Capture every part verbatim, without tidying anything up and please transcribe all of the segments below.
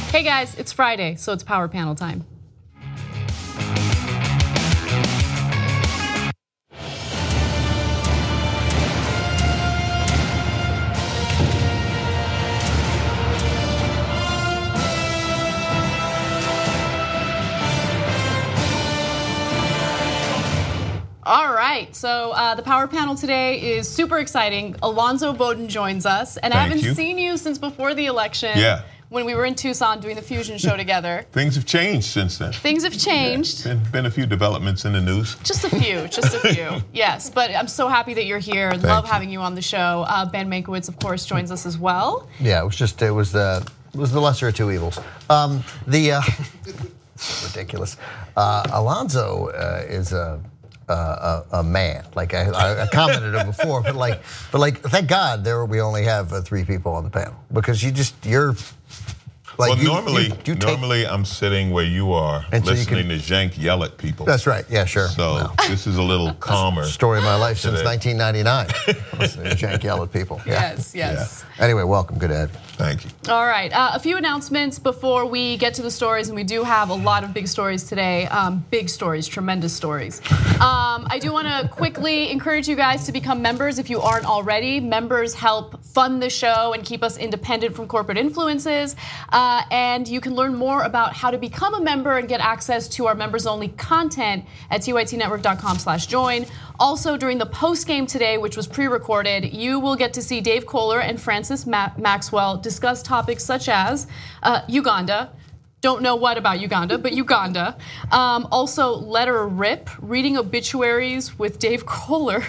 Hey guys, it's Friday, so it's Power Panel time. All right, so uh, the Power Panel today is super exciting. Alonzo Bowden joins us, and Thank I haven't you. seen you since before the election. Yeah. When we were in Tucson doing the Fusion show together. Things have changed since then. Things have changed. Yeah, been, been a few developments in the news. Just a few, just a few. Yes, but I'm so happy that you're here. Thank Love you. having you on the show. Uh, Ben Mankiewicz, of course, joins us as well. Yeah, it was just it was the it was the lesser of two evils. Um, the uh, it's ridiculous. Uh, Alonzo uh, is a. Uh, a, a man, like I, I commented on before, but like, but like, thank God there we only have uh, three people on the panel because you just you're like well, you, normally, you, you take, normally I'm sitting where you are, And so you listening can- to Cenk yell at people. That's right. Yeah, sure. So Well, this is a little calmer. story of my life since today. nineteen ninety-nine. Listening to Cenk yell at people. Yeah. Yes, yes. Anyway, welcome. Good to have you. Thank you. All right, uh, a few announcements before we get to the stories, and we do have a lot of big stories today. Um, big stories, tremendous stories. Um, I do want to quickly encourage you guys to become members if you aren't already. Members help fund the show and keep us independent from corporate influences. Uh, and you can learn more about how to become a member and get access to our members-only content at T Y T network dot com slash join. Also, during the post-game today, which was pre-recorded, you will get to see Dave Kohler and Francis Ma- Maxwell discuss topics such as uh, Uganda. Don't know what about Uganda, but Uganda. Um, also, Let Her Rip, reading obituaries with Dave Kohler.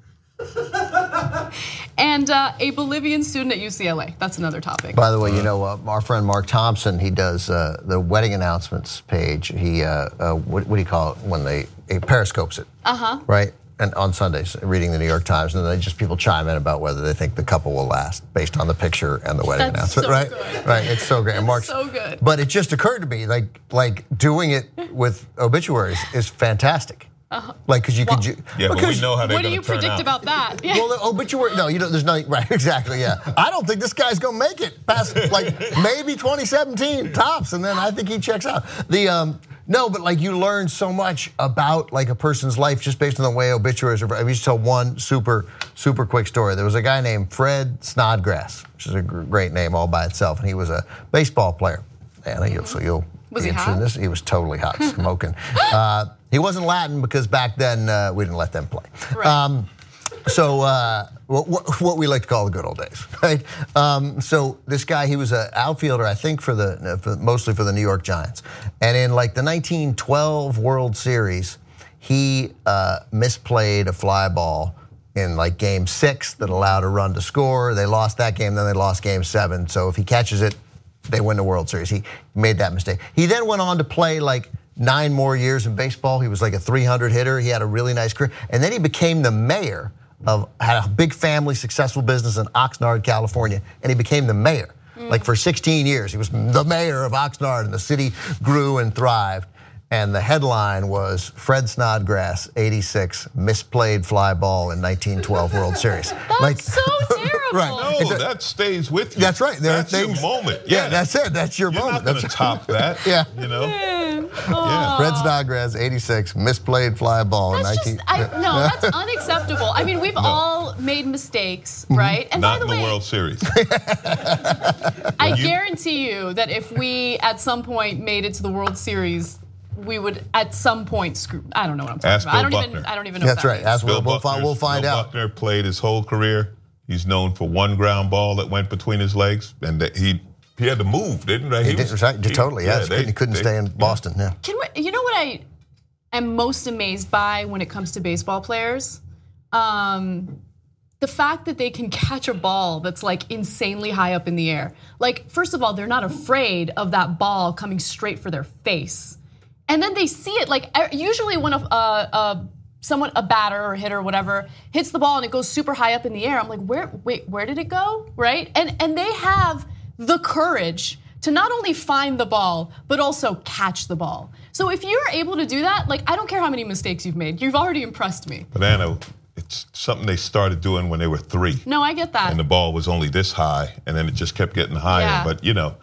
And uh, a Bolivian student at U C L A. That's another topic. By the way, you know, uh, our friend Mark Thompson, he does uh, the wedding announcements page. He, uh, uh, what, what do you call it when they, he periscopes it? Uh-huh. Right? And on Sundays, reading the New York Times, and then just people chime in about whether they think the couple will last based on the picture and the wedding That's announcement, so right? good. Right, it's so great. And Mark's so good. But it just occurred to me, like, like doing it with obituaries is fantastic. Uh-huh. Like, because you Well, could, you, Yeah, but we because- know how they're What do going you to turn predict out. about that? Yeah. Well, the obituary, no, you know, there's nothing, right, exactly, yeah. I don't think this guy's gonna make it past, like, maybe twenty seventeen tops, and then I think he checks out. The, um, no, but like you learn so much about like a person's life just based on the way obituaries are. I used to tell one super, super quick story. There was a guy named Fred Snodgrass, which is a great name all by itself, and he was a baseball player. And you'll, so you'll Was be he interested in hot? this. He was totally hot, smoking. Uh, he wasn't Latin because back then uh, we didn't let them play. Right. Um, so uh, what, what we like to call the good old days, right? Um, so this guy, he was an outfielder, I think, for the for, mostly for the New York Giants. And in like the nineteen twelve World Series, he uh, misplayed a fly ball in like game six that allowed a run to score. They lost that game, then they lost game seven. So if he catches it, they win the World Series. He made that mistake. He then went on to play like nine more years in baseball. He was like a three hundred hitter. He had a really nice career. And then he became the mayor of, had a big family, successful business in Oxnard, California. And he became the mayor. Like for sixteen years, he was the mayor of Oxnard, and the city grew and thrived. And the headline was Fred Snodgrass, eighty-six, misplayed fly ball in nineteen twelve World Series. That's so terrible. Right. No, It's a- that stays with you. That's right. There that's are things. your moment. Yeah, Yeah, that's it. That's your You're moment. not going to That's top that. Yeah. You know. Man. Yeah, Fred Snodgrass, eighty-six, misplayed fly ball in That's nineteen. just, I, no, that's unacceptable. I mean, we've all made mistakes, right? And Not by in the the way, World Series. I you- guarantee you that if we at some point made it to the World Series, we would at some point screw. I don't know what I'm talking Ask about. I Bill don't even. Buckner. I don't even know. That's what that right. means. That's Bill what we'll find. We'll Buckner's- find Bill out. Buckner played his whole career. He's known for one ground ball that went between his legs, and that he he had to move, didn't he? He did, was- right, he- totally. Yeah, they- couldn't, he couldn't they- stay in yeah. Boston. Yeah. Can we, you know what I am most amazed by when it comes to baseball players? Um, the fact that they can catch a ball that's like insanely high up in the air. Like, first of all, they're not afraid of that ball coming straight for their face. And then they see it, like usually when a, a, a someone, a batter or a hitter or whatever, hits the ball and it goes super high up in the air, I'm like, where, wait, where did it go, right? And and they have the courage to not only find the ball, but also catch the ball. So if you're able to do that, like I don't care how many mistakes you've made, you've already impressed me. But Anna, it's something they started doing when they were three. No, I get that. And the ball was only this high, and then it just kept getting higher. Yeah. But you know,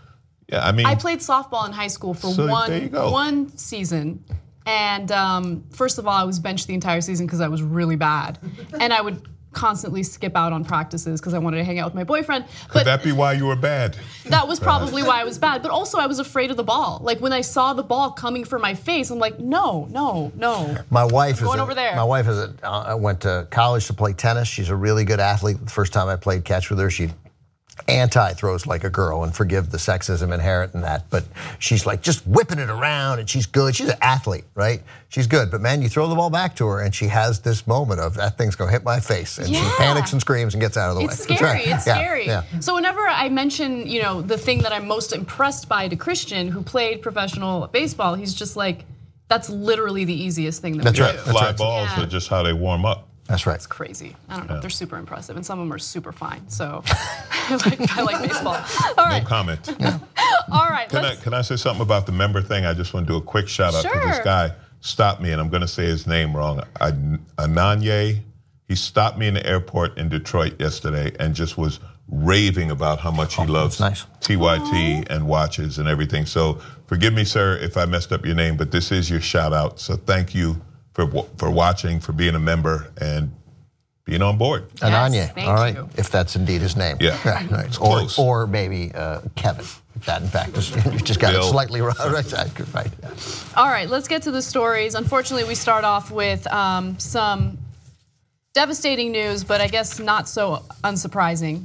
Yeah, I mean, I played softball in high school for so one there you go. one season, and um, first of all, I was benched the entire season because I was really bad, and I would constantly skip out on practices because I wanted to hang out with my boyfriend. Could But that be why you were bad? that was probably why I was bad. But also, I was afraid of the ball. Like when I saw the ball coming for my face, I'm like, no, no, no. My wife going is a, over there. My wife is a, uh, went to college to play tennis. She's a really good athlete. The first time I played catch with her, she anti-throws like a girl, and forgive the sexism inherent in that, but she's like just whipping it around, and she's good. She's an athlete, right? She's good, but man, you throw the ball back to her, and she has this moment of that thing's gonna hit my face, and Yeah. she panics and screams and gets out of the It's way. scary. Right. It's Yeah, scary. yeah. So whenever I mention, you know, the thing that I'm most impressed by to Christian, who played professional baseball, he's just like, that's literally the easiest thing that That's we right. do. That's Fly right. balls Yeah. are just how they warm up. That's right. It's crazy. I don't know. They're super impressive, and some of them are super fine. So I, like, I like baseball. All right. No comment. All right. Can I, Let's, can I say something about the member thing? I just want to do a quick shout out to this Sure. guy. Stopped me, and I'm going to say his name wrong. Ananye. He stopped me in the airport in Detroit yesterday and just was raving about how much he loves nice. T Y T and watches and everything. So forgive me, sir, if I messed up your name, but this is your shout out. So thank you for for watching, for being a member, and being on board. Ananya, thank all right, you. if that's indeed his name. Yeah. Right, right. Or, Close. or maybe uh, Kevin, if that in fact is, you just got Bill. it slightly wrong. Right, right. Yeah. all right. Let's get to the stories. Unfortunately, we start off with um, some devastating news, but I guess not so unsurprising.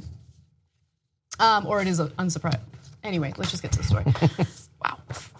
Um, or it is unsurprising. Anyway, let's just get to the story. Wow.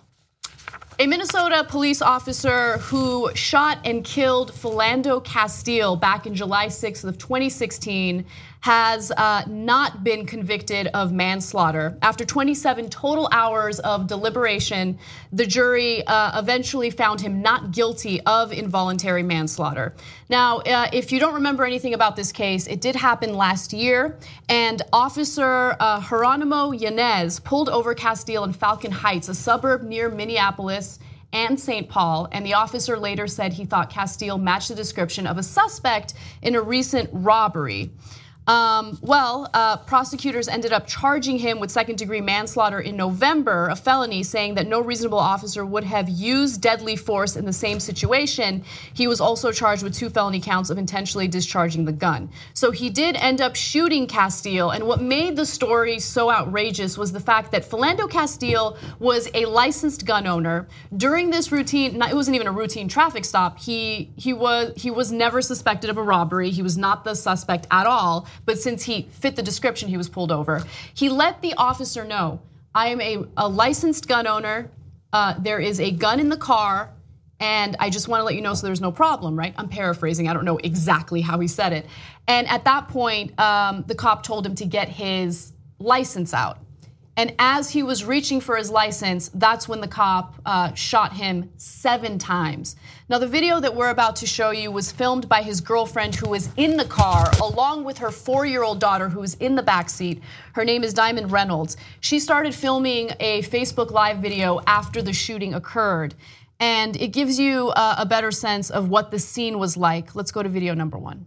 A Minnesota police officer who shot and killed Philando Castile back in July sixth of twenty sixteen has uh, not been convicted of manslaughter. After twenty-seven total hours of deliberation, the jury uh, eventually found him not guilty of involuntary manslaughter. Now, uh, if you don't remember anything about this case, it did happen last year, and Officer uh, Geronimo Yanez pulled over Castile in Falcon Heights, a suburb near Minneapolis and Saint Paul, and the officer later said he thought Castile matched the description of a suspect in a recent robbery. Um, well, uh, prosecutors ended up charging him with second-degree manslaughter in November, a felony, saying that no reasonable officer would have used deadly force in the same situation. He was also charged with two felony counts of intentionally discharging the gun. So he did end up shooting Castile, and what made the story so outrageous was the fact that Philando Castile was a licensed gun owner. During this routine, it wasn't even a routine traffic stop, he, he, was, he was never suspected of a robbery. He was not the suspect at all. But since he fit the description, he was pulled over. He let the officer know, I am a, a licensed gun owner. Uh, there is a gun in the car, and I just want to let you know so there's no problem, right? I'm paraphrasing. I don't know exactly how he said it. And at that point, um, the cop told him to get his license out. And as he was reaching for his license, that's when the cop uh, shot him seven times. Now, the video that we're about to show you was filmed by his girlfriend who was in the car, along with her four-year-old daughter who was in the backseat. Her name is Diamond Reynolds. She started filming a Facebook Live video after the shooting occurred. And it gives you uh, a better sense of what the scene was like. Let's go to video number one.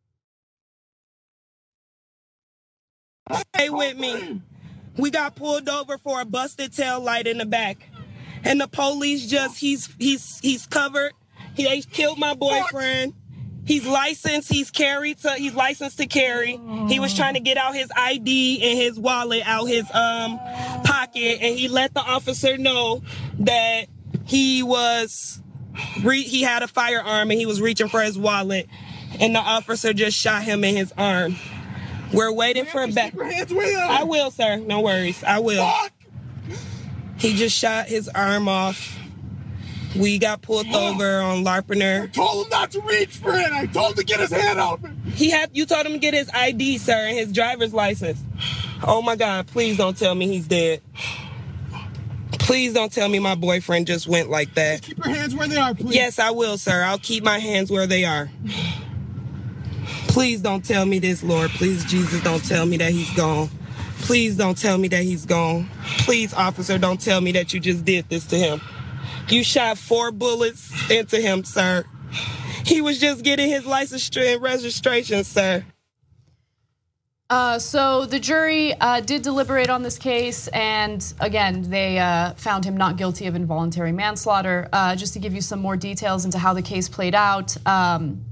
Stay with me. We got pulled over for a busted tail light in the back. And the police just, he's he's he's covered. He they killed my boyfriend. He's licensed, he's carried to, he's licensed to carry. He was trying to get out his I D and his wallet out his um pocket, and he let the officer know that he was, re- he had a firearm and he was reaching for his wallet, and the officer just shot him in his arm. We're waiting for a back. I will, sir. No worries. I will. He just shot his arm off. We got pulled over on Larpener. I told him not to reach for it. I told him to get his hand out. He had. You told him to get his I D, sir, and his driver's license. Oh my God! Please don't tell me he's dead. Please don't tell me my boyfriend just went like that. Just keep your hands where they are, please. Yes, I will, sir. I'll keep my hands where they are. Please don't tell me this, Lord. Please, Jesus, don't tell me that he's gone. Please don't tell me that he's gone. Please, officer, don't tell me that you just did this to him. You shot four bullets into him, sir. He was just getting his license and registration, sir. Uh, so the jury uh, did deliberate on this case, and again, they uh, found him not guilty of involuntary manslaughter. Uh, just to give you some more details into how the case played out, um,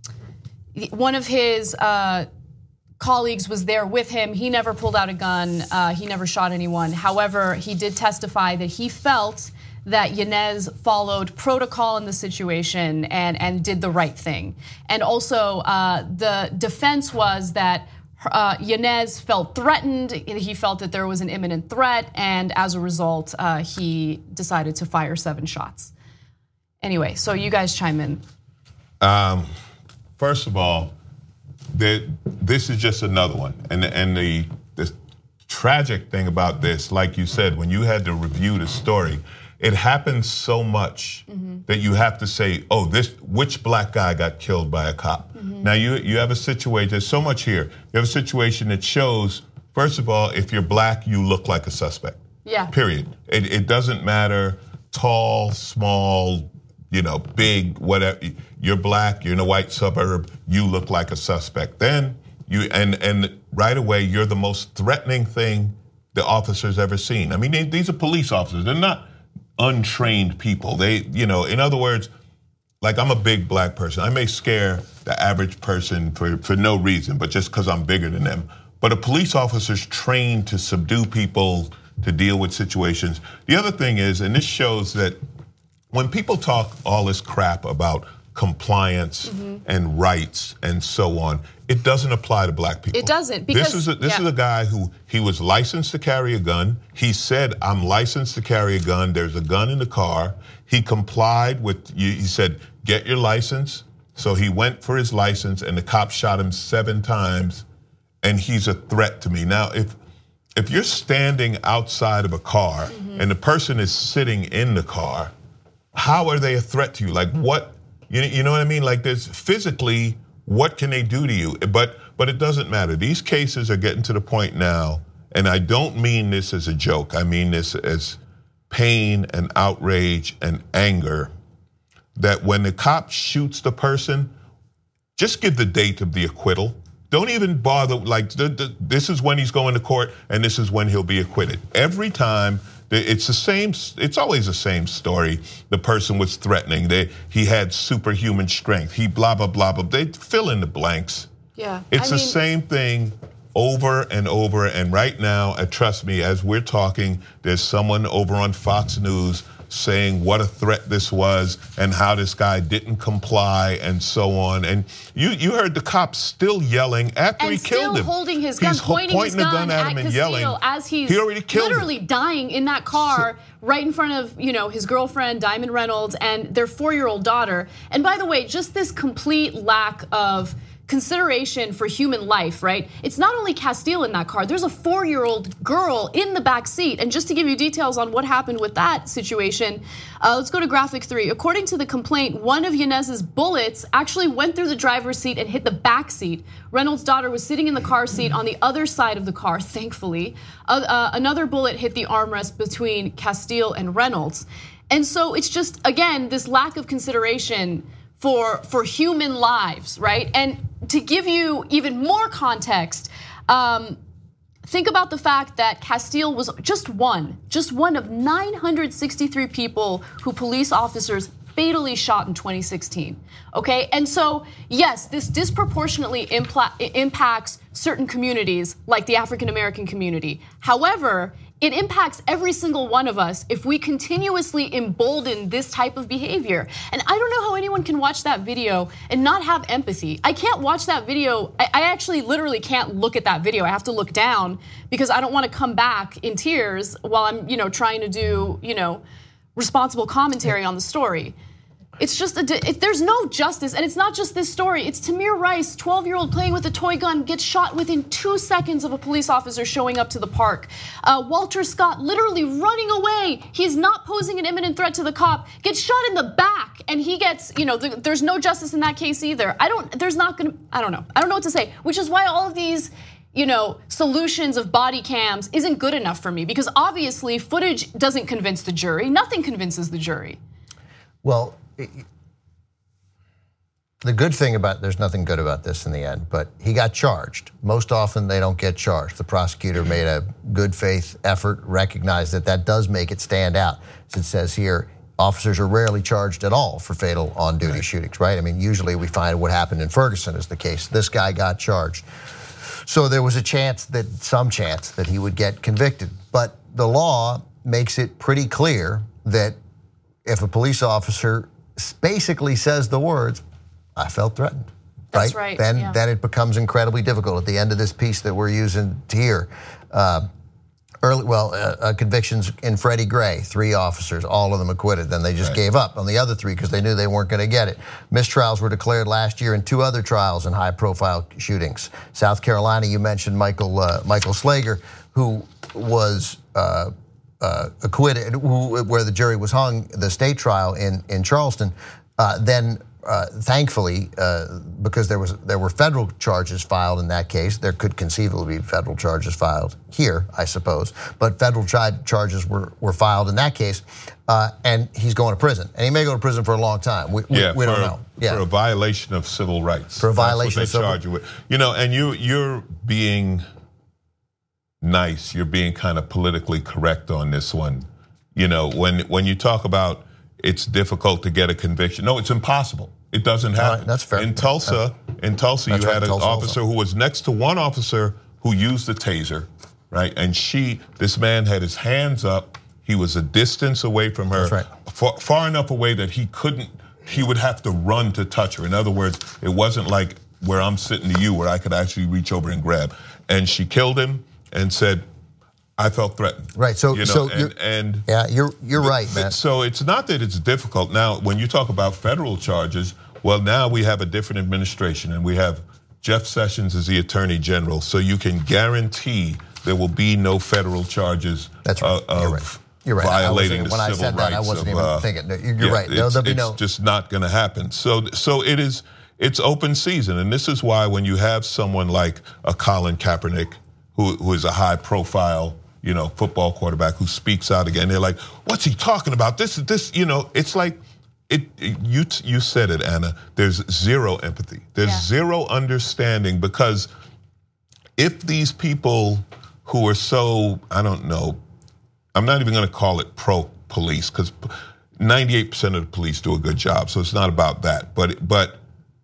one of his uh, colleagues was there with him. He never pulled out a gun. Uh, he never shot anyone. However, he did testify that he felt that Yanez followed protocol in the situation and, and did the right thing. And also, uh, the defense was that uh, Yanez felt threatened. He felt that there was an imminent threat, and as a result, uh, he decided to fire seven shots. Anyway, so you guys chime in. Um, first of all, the, this is just another one, and and the the tragic thing about this, like you said, when you had to review the story, it happens so much mm-hmm. that you have to say, oh, this which black guy got killed by a cop? Mm-hmm. Now you you have a situation, there's so much here. You have a situation that shows, first of all, if you're black, you look like a suspect. Yeah. Period. It, it doesn't matter, tall, small, you know, big, whatever. You're black, you're in a white suburb, you look like a suspect. Then you and and right away, you're the most threatening thing the officer's ever seen. I mean, they, these are police officers. They're not untrained people. They, you know, in other words, like I'm a big black person. I may scare the average person for, for no reason, but just because I'm bigger than them. But a police officer's trained to subdue people, to deal with situations. The other thing is, and this shows that when people talk all this crap about compliance mm-hmm. and rights and so on, it doesn't apply to black people. It doesn't, because this is a, this yeah. is a guy who he was licensed to carry a gun. He said, "I'm licensed to carry a gun. There's a gun in the car." He complied with. He said, "Get your license." So he went for his license, and the cop shot him seven times, and he's a threat to me. Now, if if you're standing outside of a car mm-hmm. and the person is sitting in the car, how are they a threat to you? Like what? You, you know what I mean? Like there's physically, what can they do to you? But but it doesn't matter. These cases are getting to the point now, and I don't mean this as a joke. I mean this as pain and outrage and anger, that when the cop shoots the person, just give the date of the acquittal. Don't even bother, like the, the, this is when he's going to court and this is when he'll be acquitted. Every time, it's the same, it's always the same story. The person was threatening, they, he had superhuman strength, he blah, blah, blah, blah. They fill in the blanks. Yeah. It's I the mean, same thing over and over. And right now, and trust me, as we're talking, there's someone over on Fox News saying what a threat this was and how this guy didn't comply and so on. And you you heard the cops still yelling after and he killed him. still holding his gun, he's pointing, pointing his the gun, gun at at him and Castillo yelling. as he's he already killed literally him. dying in that car right in front of, you know, his girlfriend, Diamond Reynolds, and their four-year-old daughter. And by the way, just this complete lack of consideration for human life, right? It's not only Castile in that car, there's a four-year-old girl in the back seat. And just to give you details on what happened with that situation, uh, let's go to graphic three. According to the complaint, one of Yanez's bullets actually went through the driver's seat and hit the back seat. Reynolds' daughter was sitting in the car seat on the other side of the car, thankfully. Uh, uh, another bullet hit the armrest between Castile and Reynolds. And so it's just, again, this lack of consideration for, for human lives, right? And to give you even more context, um, think about the fact that Castile was just one, just one of nine hundred sixty-three people who police officers fatally shot in twenty sixteen, okay? And so, yes, this disproportionately impacts certain communities like the African American community. However, it impacts every single one of us if we continuously embolden this type of behavior. And I don't know how anyone can watch that video and not have empathy. I can't watch that video. I actually literally can't look at that video. I have to look down because I don't want to come back in tears while I'm, you know, trying to do, you know, responsible commentary on the story. It's just, a, if there's no justice, and it's not just this story, it's Tamir Rice, twelve-year-old playing with a toy gun, gets shot within two seconds of a police officer showing up to the park. Uh, Walter Scott literally running away. He's not posing an imminent threat to the cop, gets shot in the back, and he gets, you know, there's no justice in that case either. I don't, there's not gonna, I don't know. I don't know what to say, which is why all of these, you know, solutions of body cams isn't good enough for me, because obviously footage doesn't convince the jury. Nothing convinces the jury. Well, the good thing about, there's nothing good about this in the end, but he got charged. Most often they don't get charged. The prosecutor made a good faith effort, recognized that that does make it stand out. As it says here, officers are rarely charged at all for fatal on-duty right. shootings, right? I mean, usually we find what happened in Ferguson is the case. This guy got charged. So there was a chance that, some chance that he would get convicted. But the law makes it pretty clear that if a police officer basically says the words, I felt threatened, right? That's right, Then, yeah. then it becomes incredibly difficult. At the end of this piece that we're using here, uh, early, well, uh, uh, convictions in Freddie Gray, three officers, all of them acquitted. Then they just right. gave up on the other three because they knew they weren't going to get it. Mistrials were declared last year in two other trials in high-profile shootings. South Carolina, you mentioned Michael uh, Michael Slager, who was uh, uh, acquitted, who, where the jury was hung, the state trial in in Charleston. Uh, then. Uh, thankfully, uh, because there was there were federal charges filed in that case, there could conceivably be federal charges filed here, I suppose. But federal charges were were filed in that case, uh, and he's going to prison, and he may go to prison for a long time. We, yeah, we, we for, don't know. Yeah, for a violation of civil rights. For a violation That's what they of charge civil. you with. You know, and you you're being nice. You're being kind of politically correct on this one. You know, when when you talk about it's difficult to get a conviction. No, it's impossible. It doesn't happen. Right, that's fair. In Tulsa, in Tulsa, you That's right, had an Tulsa officer also. who was next to one officer who used the taser, right? And she, this man had his hands up. He was a distance away from her, That's right. far, far enough away that he couldn't. He would have to run to touch her. In other words, it wasn't like where I'm sitting to you, where I could actually reach over and grab. And she killed him and said, I felt threatened. Right. So, you know, so and, you're, and yeah, you're you're right, th- man. So it's not that it's difficult. Now, when you talk about federal charges, well, now we have a different administration, and we have Jeff Sessions as the Attorney General. So you can guarantee there will be no federal charges. That's right. Uh, You're of right. You're right. violating the when civil I said rights. that, I wasn't of, even uh, thinking. You're yeah, right. There'll, it's, there'll be it's no. just not going to happen. So, so it is. It's open season, and this is why when you have someone like a Colin Kaepernick, who who is a high-profile, you know, football quarterback who speaks out again, they're like, "What's he talking about? This is this." You know, it's like. It, you you said it, Anna. There's zero empathy. There's yeah. zero understanding, because if these people who are so, I don't know, I'm not even going to call it pro-police, because ninety-eight percent of the police do a good job, so it's not about that. But but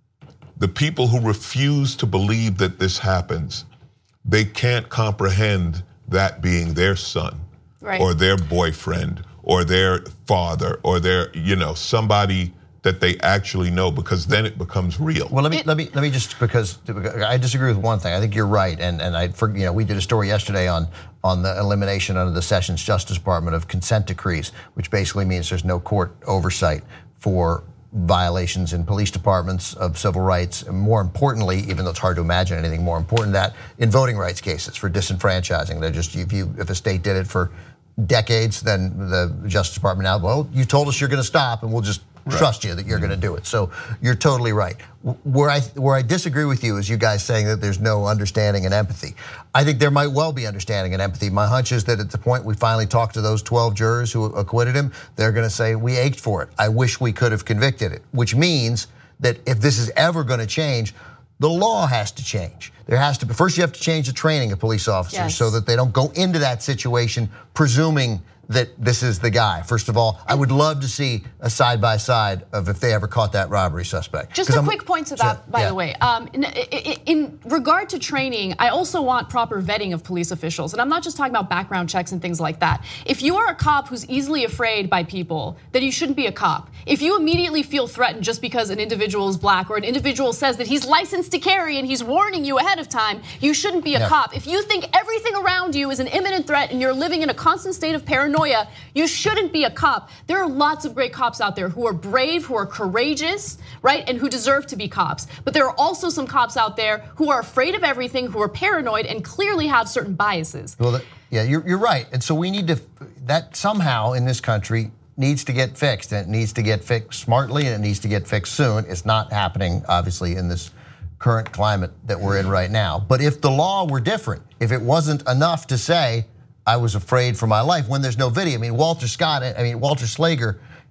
the people who refuse to believe that this happens, they can't comprehend that being their son right. or their boyfriend or their father, or their, you know, somebody that they actually know, because then it becomes real. Well, let me it, let me let me just because I disagree with one thing. I think you're right, and and I you know we did a story yesterday on on the elimination under the Sessions Justice Department of consent decrees, which basically means there's no court oversight for violations in police departments of civil rights. And more importantly, even though it's hard to imagine anything more important than that, in voting rights cases for disenfranchising. They're just if you if a state did it for decades, then the Justice Department now, well, you told us you're going to stop, and we'll just right. trust you that you're going to do it. So you're totally right. Where I where I disagree with you is you guys saying that there's no understanding and empathy. I think there might well be understanding and empathy. My hunch is that at the point we finally talk to those twelve jurors who acquitted him, they're going to say, we ached for it. I wish we could have convicted it, which means that if this is ever going to change, the law has to change. There has to be, first you have to change the training of police officers yes. so that they don't go into that situation presuming that this is the guy. First of all, I would love to see a side-by-side of if they ever caught that robbery suspect. Just a I'm, quick point to that, so, by yeah. the way. Um, in, in regard to training, I also want proper vetting of police officials. And I'm not just talking about background checks and things like that. If you are a cop who's easily afraid by people, then you shouldn't be a cop. If you immediately feel threatened just because an individual is black, or an individual says that he's licensed to carry and he's warning you ahead of time, you shouldn't be a yeah. cop. If you think everything around you is an imminent threat and you're living in a constant state of paranoia, you shouldn't be a cop. There are lots of great cops out there who are brave, who are courageous, right, and who deserve to be cops. But there are also some cops out there who are afraid of everything, who are paranoid, and clearly have certain biases. Well, yeah, you're, you're right. And so we need to, that somehow in this country needs to get fixed, and it needs to get fixed smartly, and it needs to get fixed soon. It's not happening, obviously, in this current climate that we're in right now. But if the law were different, if it wasn't enough to say, I was afraid for my life when there's no video. I mean, Walter Scott, I mean, Walter Slager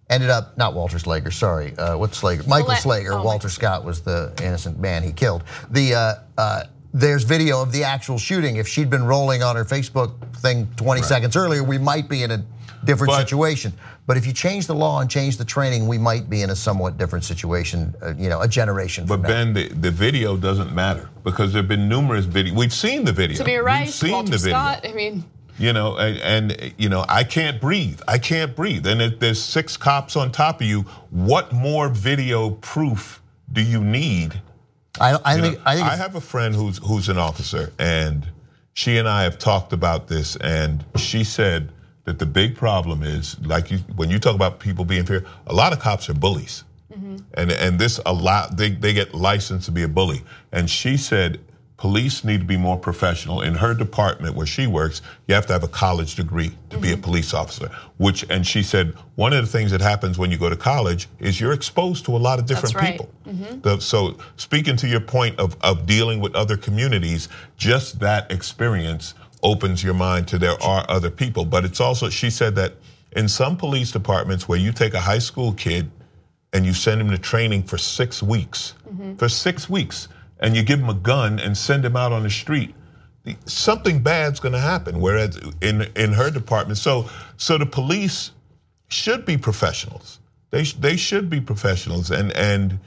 ended up, not Walter Slager, sorry, uh, what's Slager? Michael Let, Slager. oh, Walter Michael. Scott was the innocent man he killed. The uh, uh, There's video of the actual shooting. If she'd been rolling on her Facebook thing twenty right. seconds earlier, we might be in a different but, situation. But if you change the law and change the training, we might be in a somewhat different situation, uh, you know, a generation but from now. But Ben, the, the video doesn't matter because there've been numerous videos. We've seen the video. Tamir Rice, We've seen Walter the video. Scott, I mean. You know, and, and you know, I can't breathe. I can't breathe. And if there's six cops on top of you, what more video proof do you need? I, I you think. know, I, think I have a friend who's who's an officer, and she and I have talked about this, and she said that the big problem is, like you, when you talk about people being fair, a lot of cops are bullies, mm-hmm. and and this a lot they they get licensed to be a bully, and she said. Police need to be more professional. In her department where she works, you have to have a college degree to mm-hmm. be a police officer. Which, and she said, one of the things that happens when you go to college is you're exposed to a lot of different That's right. people. Mm-hmm. The, so speaking to your point of, of dealing with other communities, just that experience opens your mind to there are other people. But it's also, she said that in some police departments where you take a high school kid and you send him to training for six weeks, mm-hmm. for six weeks, and you give him a gun and send him out on the street, something bad's going to happen. Whereas in in her department, so so the police should be professionals. They they should be professionals, and and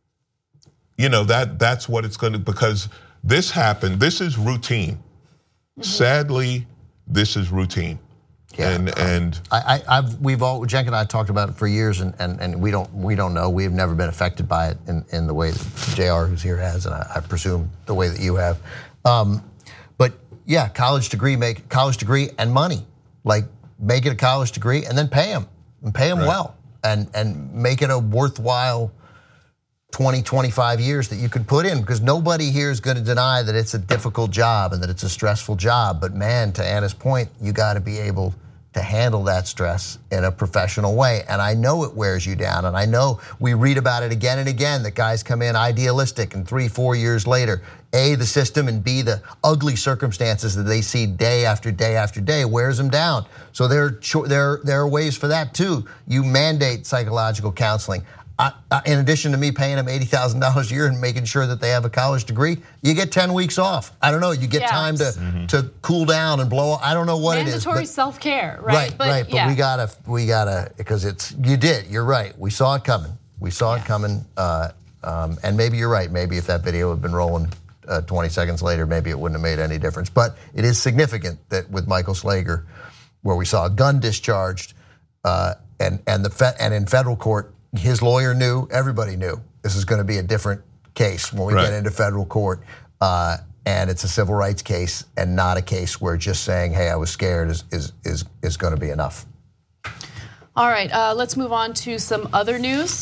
you know that that's what it's going to, because this happened. This is routine. Mm-hmm. Sadly, this is routine. Yeah, and and I, I've we've all Jen and I talked about it for years, and, and, and we don't we don't know. We've never been affected by it in, in the way that J R, who's here, has, and I, I presume the way that you have. Um, but yeah, college degree, make college degree and money, like make it a college degree and then pay them and pay them right. well, and and make it a worthwhile twenty, twenty-five years that you could put in, because nobody here is going to deny that it's a difficult job and that it's a stressful job. But man, to Anna's point, you got to be able to handle that stress in a professional way. And I know it wears you down, and I know we read about it again and again, that guys come in idealistic and three, four years later, A, the system, and B, the ugly circumstances that they see day after day after day wears them down. So there, there, there are ways for that too. You mandate psychological counseling. I, I, in addition to me paying them eighty thousand dollars a year and making sure that they have a college degree, you get ten weeks off. I don't know, you get yes. time to, mm-hmm. to cool down and blow. I don't know what Mandatory it is. Mandatory self-care, right? Right, but, right, but yeah. we gotta, we gotta, because it's, you did, you're right. We saw it coming. We saw yeah. it coming, uh, um, and maybe you're right. Maybe if that video had been rolling uh, twenty seconds later, maybe it wouldn't have made any difference. But it is significant that with Michael Slager, where we saw a gun discharged, uh, and, and, the fe- and in federal court, his lawyer knew, everybody knew this is going to be a different case when we right. get into federal court, uh, and it's a civil rights case and not a case where just saying, "Hey, I was scared," is is is is going to be enough. All right, uh, let's move on to some other news.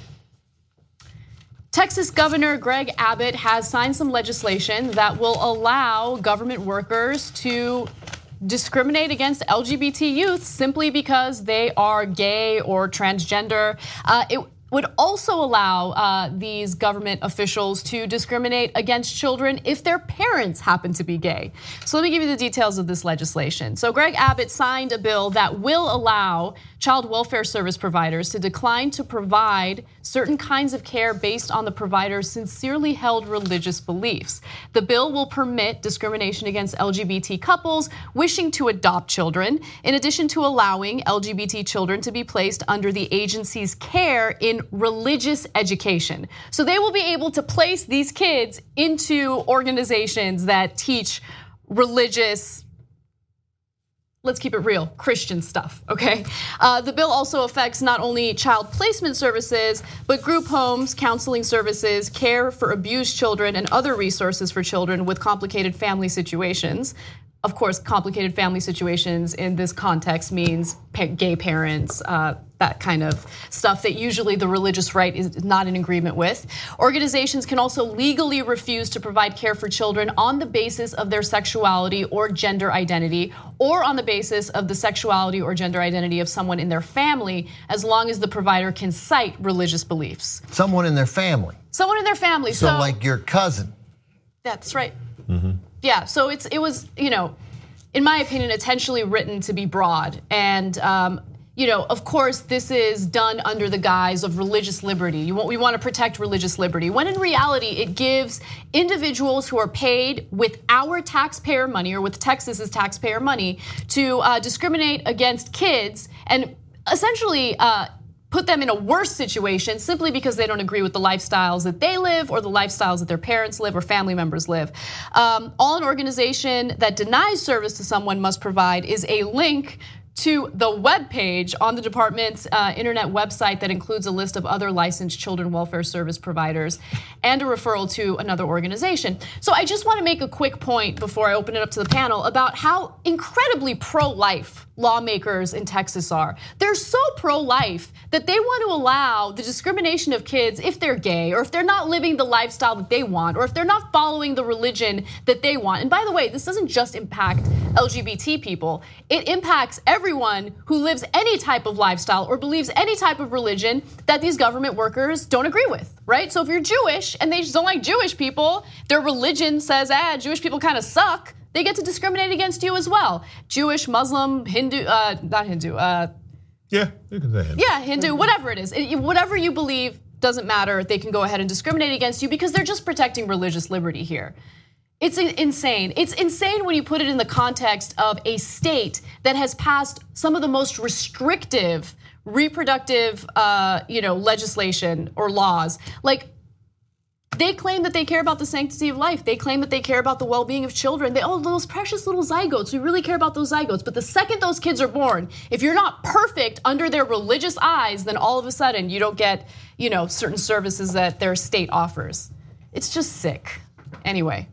Texas Governor Greg Abbott has signed some legislation that will allow government workers to discriminate against L G B T youth simply because they are gay or transgender. Uh, it would also allow uh, these government officials to discriminate against children if their parents happen to be gay. So let me give you the details of this legislation. So Greg Abbott signed a bill that will allow child welfare service providers to decline to provide certain kinds of care based on the provider's sincerely held religious beliefs. The bill will permit discrimination against L G B T couples wishing to adopt children, in addition to allowing L G B T children to be placed under the agency's care in religious education. So they will be able to place these kids into organizations that teach religious, let's keep it real, Christian stuff, okay? Uh, the bill also affects not only child placement services, but group homes, counseling services, care for abused children, and other resources for children with complicated family situations. Of course, complicated family situations in this context means gay parents, uh, that kind of stuff that usually the religious right is not in agreement with. Organizations can also legally refuse to provide care for children on the basis of their sexuality or gender identity, or on the basis of the sexuality or gender identity of someone in their family, as long as the provider can cite religious beliefs. Someone in their family. Someone in their family. So, so like your cousin. That's right. Mm-hmm. Yeah, so it's it was, you know, in my opinion, intentionally written to be broad. And um, you know, of course, this is done under the guise of religious liberty. You want, we want to protect religious liberty, when in reality, it gives individuals who are paid with our taxpayer money or with Texas's taxpayer money to uh, discriminate against kids and essentially uh, put them in a worse situation simply because they don't agree with the lifestyles that they live or the lifestyles that their parents live or family members live. Um, all an organization that denies service to someone must provide is a link to the webpage on the department's uh, internet website that includes a list of other licensed children welfare service providers and a referral to another organization. So I just want to make a quick point before I open it up to the panel about how incredibly pro-life lawmakers in Texas are. They're so pro-life that they want to allow the discrimination of kids if they're gay or if they're not living the lifestyle that they want or if they're not following the religion that they want. And by the way, this doesn't just impact L G B T people. It impacts everyone who lives any type of lifestyle or believes any type of religion that these government workers don't agree with, right? So if you're Jewish and they just don't like Jewish people, their religion says, ah, Jewish people kind of suck, they get to discriminate against you as well. Jewish, Muslim, Hindu, uh, not Hindu. Uh, yeah, you can say Hindu. Yeah, Hindu, whatever it is. It, whatever you believe doesn't matter. They can go ahead and discriminate against you because they're just protecting religious liberty here. It's insane. It's insane when you put it in the context of a state that has passed some of the most restrictive reproductive uh, you know, legislation or laws. Like, they claim that they care about the sanctity of life. They claim that they care about the well-being of children. They, oh, those precious little zygotes, we really care about those zygotes. But the second those kids are born, if you're not perfect under their religious eyes, then all of a sudden you don't get, you know, certain services that their state offers. It's just sick. Anyway.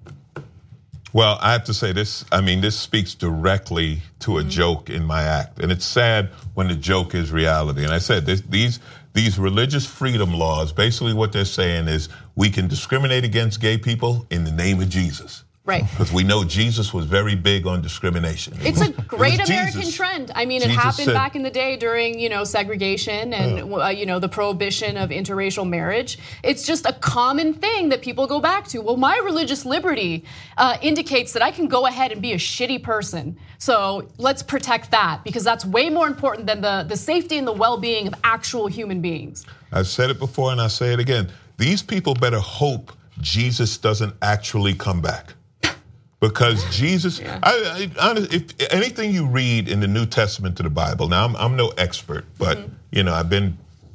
Well, I have to say this, I mean, this speaks directly to a mm-hmm. joke in my act. And it's sad when the joke is reality. And I said, this, these these religious freedom laws, basically what they're saying is we can discriminate against gay people in the name of Jesus. Right. Because we know Jesus was very big on discrimination. It's was, a great it American Jesus. trend. I mean, Jesus it happened said, back in the day during, you know, segregation and yeah. uh, you know, the prohibition of interracial marriage. It's just a common thing that people go back to. Well, my religious liberty uh, indicates that I can go ahead and be a shitty person. So let's protect that because that's way more important than the, the safety and the well-being of actual human beings. I've said it before and I'll say it again. These people better hope Jesus doesn't actually come back. Because Jesus, yeah. I, I, if anything you read in the New Testament to the Bible, now I'm, I'm no expert, but mm-hmm. you know I've been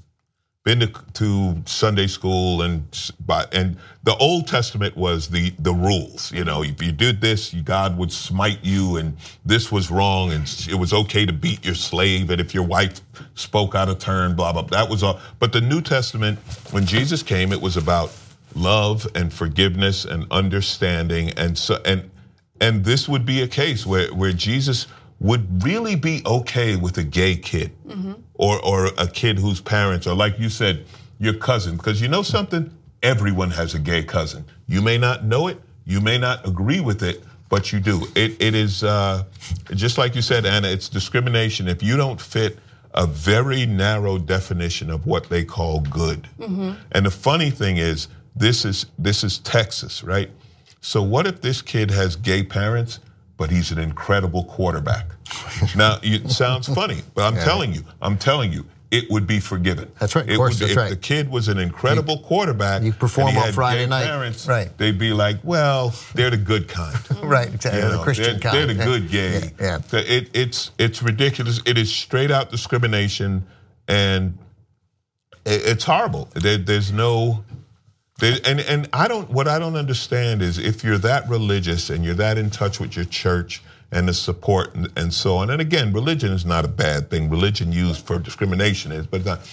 been to, to Sunday school and and the Old Testament was the the rules. You know, if you did this, God would smite you, and this was wrong, and it was okay to beat your slave, and if your wife spoke out of turn, blah blah. That was all. But the New Testament, when Jesus came, it was about love and forgiveness and understanding, and so and. And this would be a case where, where Jesus would really be okay with a gay kid mm-hmm. or, or a kid whose parents, or like you said, your cousin. Because you know something? Everyone has a gay cousin. You may not know it, you may not agree with it, but you do. It, it is, uh, just like you said, Anna, it's discrimination. If you don't fit a very narrow definition of what they call good. Mm-hmm. And the funny thing is, this is this is Texas, right? So what if this kid has gay parents, but he's an incredible quarterback? Now, it sounds funny, but I'm yeah. telling you, I'm telling you, it would be forgiven. That's right, of it course, would, that's if right. the kid was an incredible you, quarterback, you perform and he on had Friday gay night, parents, right? They'd be like, well, they're the good kind. Right, exactly, you the know, Christian they're, kind. They're the good gay. Yeah, yeah. It, it's, it's ridiculous. It is straight out discrimination, and it, it's horrible. There, there's no... And and I don't. What I don't understand is if you're that religious and you're that in touch with your church and the support and, and so on. And again, religion is not a bad thing. Religion used for discrimination is, but not.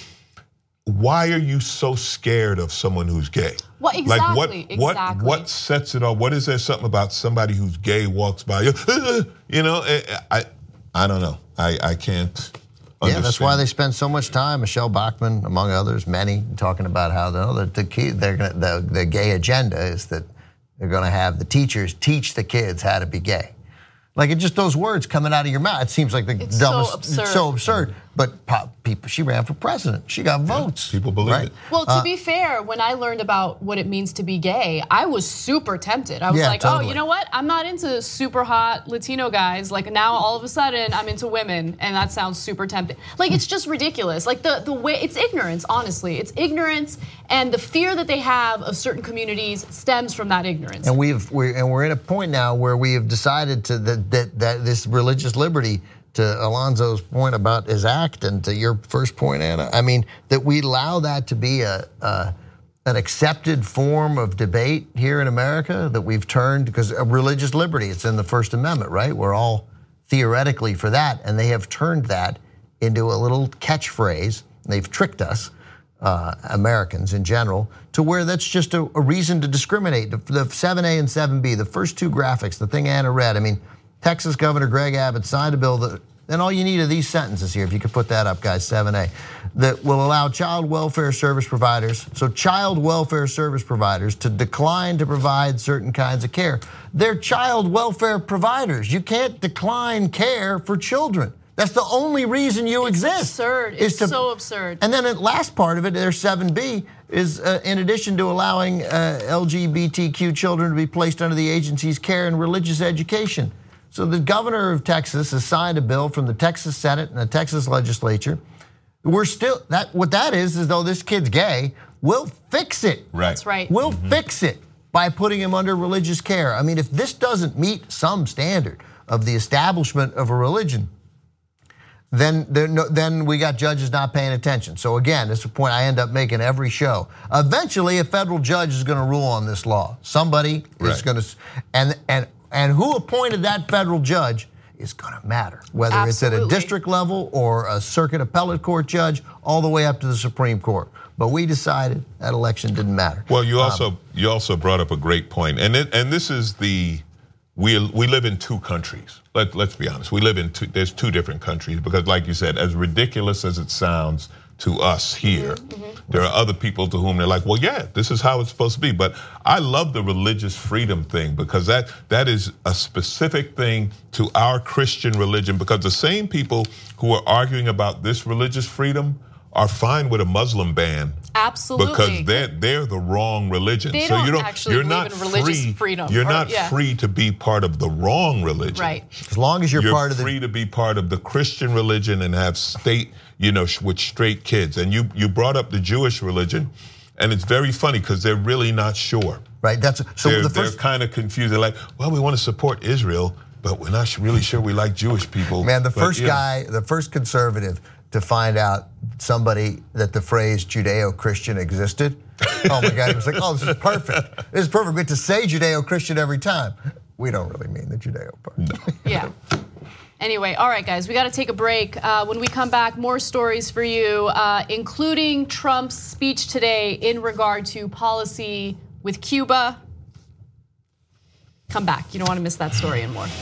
Why are you so scared of someone who's gay? Well, exactly. Like what? Exactly. What? What sets it off? What is there something about somebody who's gay walks by you? You know, I I don't know. I I can't. Yeah, that's why they spend so much time, Michelle Bachmann, among others, many, talking about how the the, key, they're gonna, the, the gay agenda is that they're going to have the teachers teach the kids how to be gay. Like, it just those words coming out of your mouth, it seems like the it's dumbest, so absurd. it's so absurd. but pop, people, she ran for president. She got votes. People believe right? it. Well, to be fair, when I learned about what it means to be gay, I was super tempted. I was Yeah, like, totally. oh, you know what? I'm not into super hot Latino guys. Like now, all of a sudden, I'm into women, and that sounds super tempting. Like it's just ridiculous. Like the the way it's ignorance. Honestly, it's ignorance, and the fear that they have of certain communities stems from that ignorance. And we've we're, and we're in a point now where we have decided to that that, that this religious liberty. To Alonzo's point about his act, and to your first point, Anna, I mean that we allow that to be a, a an accepted form of debate here in America. That we've turned because of religious liberty, it's in the First Amendment, right? We're all theoretically for that, and they have turned that into a little catchphrase. They've tricked us, uh, Americans in general, to where that's just a, a reason to discriminate. The, the seven A and seven B, the first two graphics, the thing Anna read. I mean. Texas Governor Greg Abbott signed a bill that, and all you need are these sentences here, if you could put that up, guys, seven A, that will allow child welfare service providers, so child welfare service providers to decline to provide certain kinds of care. They're child welfare providers. You can't decline care for children. That's the only reason you it's exist. Absurd. Is It's to, so absurd. And then the last part of it, their seven B, is uh, in addition to allowing uh, L G B T Q children to be placed under the agency's care and religious education. So the governor of Texas has signed a bill from the Texas Senate and the Texas legislature. We're still, that what that is, is though this kid's gay, we'll fix it. Right. That's right. We'll fix it by putting him under religious care. I mean, if this doesn't meet some standard of the establishment of a religion, then no, then we got judges not paying attention. So again, this is a point I end up making every show. Eventually, a federal judge is going to rule on this law. Somebody Right. is going to, and and and who appointed that federal judge is going to matter, whether it's at a Absolutely. district level or a circuit appellate court judge, all the way up to the Supreme Court. But we decided that election didn't matter. Well, you Um, also you also brought up a great point, and it, and this is the we we live in two countries. Let let's be honest, we live in two. There's two different countries because, like you said, as ridiculous as it sounds to us here, Mm-hmm. there are other people to whom they're like, well, yeah, this is how it's supposed to be. But I love the religious freedom thing because that that is a specific thing to our Christian religion. Because the same people who are arguing about this religious freedom are fine with a Muslim ban. Absolutely. Because they're they're the wrong religion. They so don't you don't actually you're believe not in religious free, freedom, You're or- not yeah. free to be part of the wrong religion. Right. As long as you're, You're part of the free to be part of the Christian religion and have state, you know, with straight kids. And you you brought up the Jewish religion, and it's very funny because they're really not sure. right. That's so They're, the they're first. kind of confused. They're like, well, we want to support Israel, but we're not really sure we like Jewish people. Man, the But, first you know. guy, the first conservative to find out somebody that the phrase Judeo-Christian existed. Oh my God, he was like, oh, this is perfect. This is perfect. We get to say Judeo-Christian every time. We don't really mean the Judeo part. No. Yeah. Anyway, all right, guys, we got to take a break. Uh, when we come back, more stories for you, uh, including Trump's speech today in regard to policy with Cuba. Come back. You don't want to miss that story and more.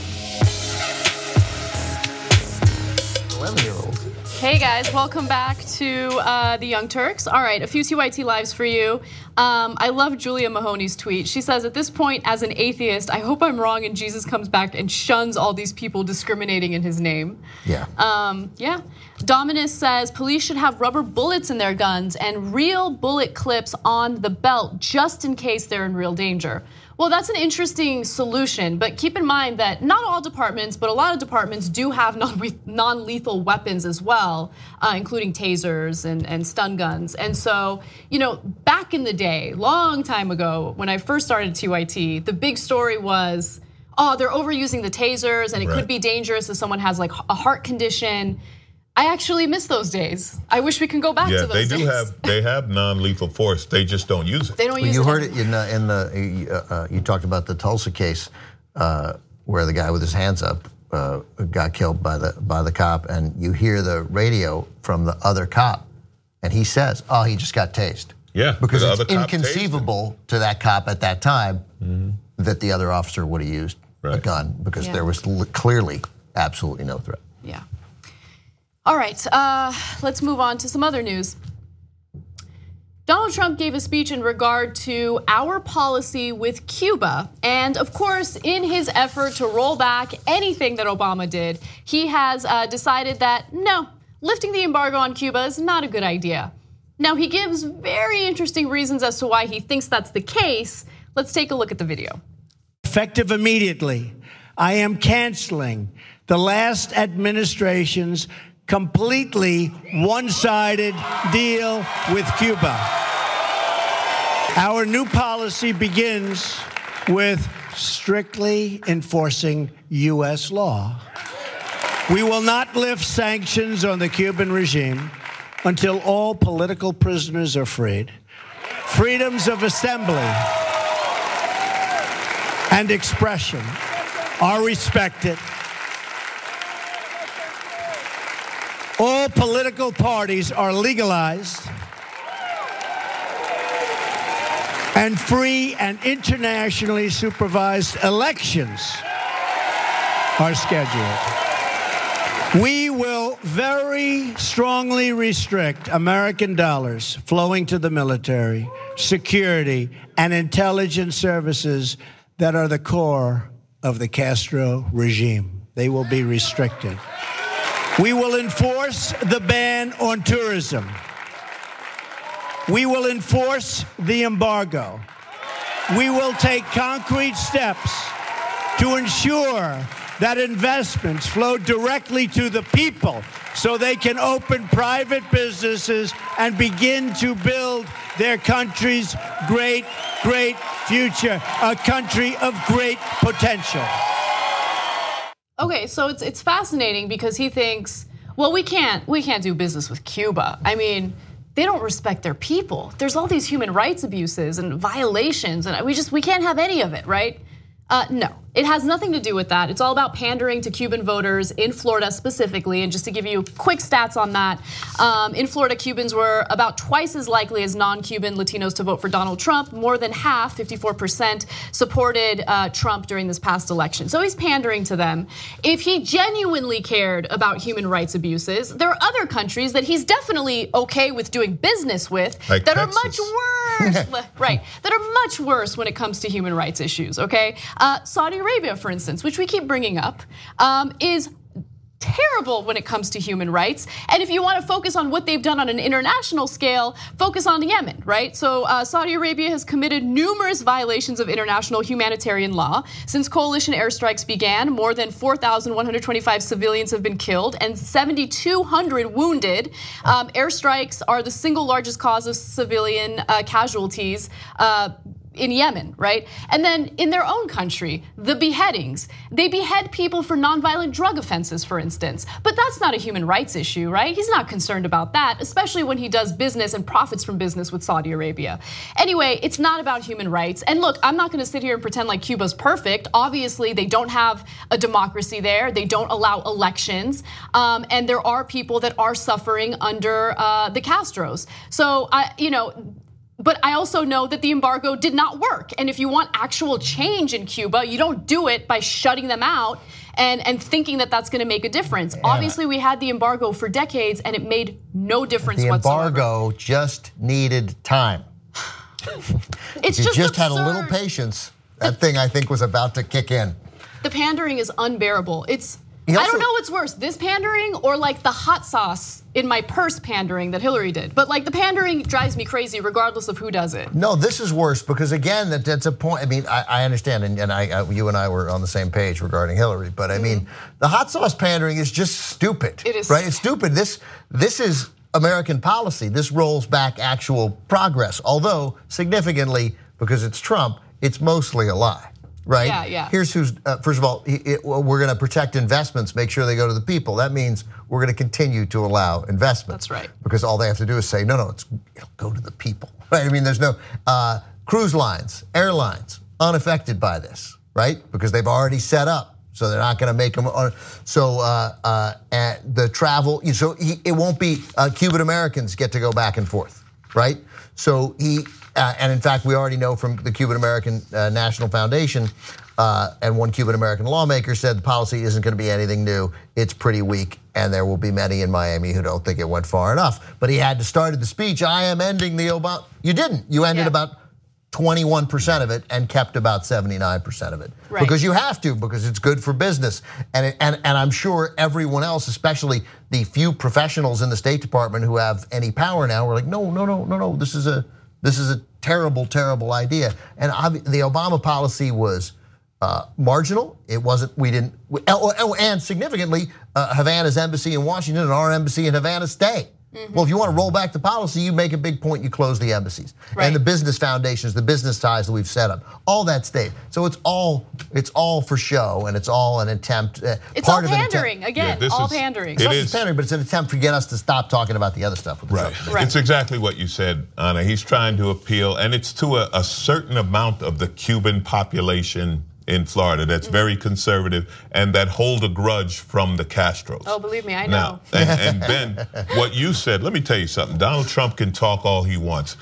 eleven-year-old. Hey guys, welcome back to uh, the Young Turks. All right, a few T Y T lives for you. Um, I love Julia Mahoney's tweet. She says, at this point, as an atheist, I hope I'm wrong and Jesus comes back and shuns all these people discriminating in his name. Yeah. Um, yeah. Dominus says police should have rubber bullets in their guns and real bullet clips on the belt just in case they're in real danger. Well, that's an interesting solution, but keep in mind that not all departments, but a lot of departments do have non-lethal weapons as well, uh, including tasers and, and stun guns. And so, you know, back in the day, long time ago, when I first started T Y T, the big story was, oh, they're overusing the tasers and it Right. could be dangerous if someone has like a heart condition. I actually miss those days. I wish we can go back Yeah, to those they days. do have they have non-lethal force. They just don't use it. They don't Well, use you it. heard it in the, in the uh, uh, you talked about the Tulsa case uh, where the guy with his hands up uh, got killed by the by the cop, and you hear the radio from the other cop, and he says, "Oh, he just got tased." Yeah, because the it's other cop tased him. inconceivable to that cop at that time that the other officer would have used a Right. gun because Yeah. there was l- clearly absolutely no threat. Yeah. All right, uh, let's move on to some other news. Donald Trump gave a speech in regard to our policy with Cuba. And of course, in his effort to roll back anything that Obama did, he has uh, decided that no, lifting the embargo on Cuba is not a good idea. Now, he gives very interesting reasons as to why he thinks that's the case. Let's take a look at the video. Effective immediately, I am canceling the last administration's completely one-sided deal with Cuba. Our new policy begins with strictly enforcing U S law. We will not lift sanctions on the Cuban regime until all political prisoners are freed, freedoms of assembly and expression are respected, all political parties are legalized, and free and internationally supervised elections are scheduled. We will very strongly restrict American dollars flowing to the military, security, and intelligence services that are the core of the Castro regime. They will be restricted. We will enforce the ban on tourism. We will enforce the embargo. We will take concrete steps to ensure that investments flow directly to the people so they can open private businesses and begin to build their country's great, great future, a country of great potential. Okay, so it's it's fascinating because he thinks, well, we can't we can't do business with Cuba. I mean, they don't respect their people. There's all these human rights abuses and violations, and we just we can't have any of it, right? Uh, no, it has nothing to do with that. It's all about pandering to Cuban voters in Florida specifically. And just to give you quick stats on that, um, in Florida, Cubans were about twice as likely as non-Cuban Latinos to vote for Donald Trump. More than half, fifty-four percent, supported uh, Trump during this past election. So he's pandering to them. If he genuinely cared about human rights abuses, there are other countries that he's definitely okay with doing business with like that Texas. are much worse, right? That are much worse when it comes to human rights issues. Okay. Uh, Saudi Arabia, for instance, which we keep bringing up, um, is terrible when it comes to human rights. And if you want to focus on what they've done on an international scale, focus on Yemen, right? So uh, Saudi Arabia has committed numerous violations of international humanitarian law. Since coalition airstrikes began, more than four thousand one hundred twenty-five civilians have been killed and seven thousand two hundred wounded. Um, airstrikes are the single largest cause of civilian uh, casualties uh, in Yemen, right? And then in their own country, the beheadings. They behead people for nonviolent drug offenses, for instance. But that's not a human rights issue, right? He's not concerned about that, especially when he does business and profits from business with Saudi Arabia. Anyway, it's not about human rights. And look, I'm not gonna sit here and pretend like Cuba's perfect. Obviously, they don't have a democracy there. They don't allow elections. Um, and there are people that are suffering under uh, the Castros. So, I, you know, But I also know that the embargo did not work. And if you want actual change in Cuba, you don't do it by shutting them out and, and thinking that that's gonna make a difference. Yeah. Obviously, we had the embargo for decades and it made no difference the whatsoever. The embargo just needed time. It's you just, just had a absurd. little patience, that thing I think was about to kick in. The pandering is unbearable. It's, also, I don't know what's worse, this pandering or like the hot sauce in my purse pandering that Hillary did. But like the pandering drives me crazy regardless of who does it. No, this is worse because again, that, that's a point. I mean, I, I understand, and, and I, I, you and I were on the same page regarding Hillary. But I mean, mm-hmm. the hot sauce pandering is just stupid. It is right. It's stupid. This this is American policy. This rolls back actual progress, although significantly because it's Trump, it's mostly a lie. Right? Yeah, yeah. Here's who's, uh, first of all, it, it, we're gonna protect investments, make sure they go to the people. That means we're gonna continue to allow investments. That's right. Because all they have to do is say, no, no, it's, it'll go to the people, right? I mean, there's no, uh, cruise lines, airlines, unaffected by this, right? Because they've already set up, so they're not gonna make them, so uh, uh, and the travel, so he, it won't be uh, Cuban Americans get to go back and forth, right? So he, Uh, and in fact, we already know from the Cuban American uh, National Foundation uh, and one Cuban American lawmaker said the policy isn't going to be anything new. It's pretty weak, and there will be many in Miami who don't think it went far enough. But he had to start the speech, I am ending the Obama. You didn't. You ended yeah. about twenty-one percent of it and kept about seventy-nine percent of it. Right. Because you have to, because it's good for business. And, it, and, and I'm sure everyone else, especially the few professionals in the State Department who have any power now, were like, no, no, no, no, no, this is a, this is a terrible, terrible idea. And the Obama policy was uh, marginal. It wasn't, we didn't, oh, and significantly, uh, Havana's embassy in Washington and our embassy in Havana stay. Mm-hmm. Well, if you want to roll back the policy, you make a big point, you close the embassies. Right. And the business foundations, the business ties that we've set up, all that stayed. So it's all it's all for show, and it's all an attempt. Uh, it's part all of pandering, again, yeah, all is, pandering. It's it not is. just pandering, but it's an attempt to get us to stop talking about the other stuff. With right. the right. It's exactly what you said, Anna. He's trying to appeal, and it's to a, a certain amount of the Cuban population in Florida that's mm-hmm. very conservative and that hold a grudge from the Castros. Oh, believe me, I know. Now, and, and Ben, what you said, let me tell you something. Donald Trump can talk all he wants.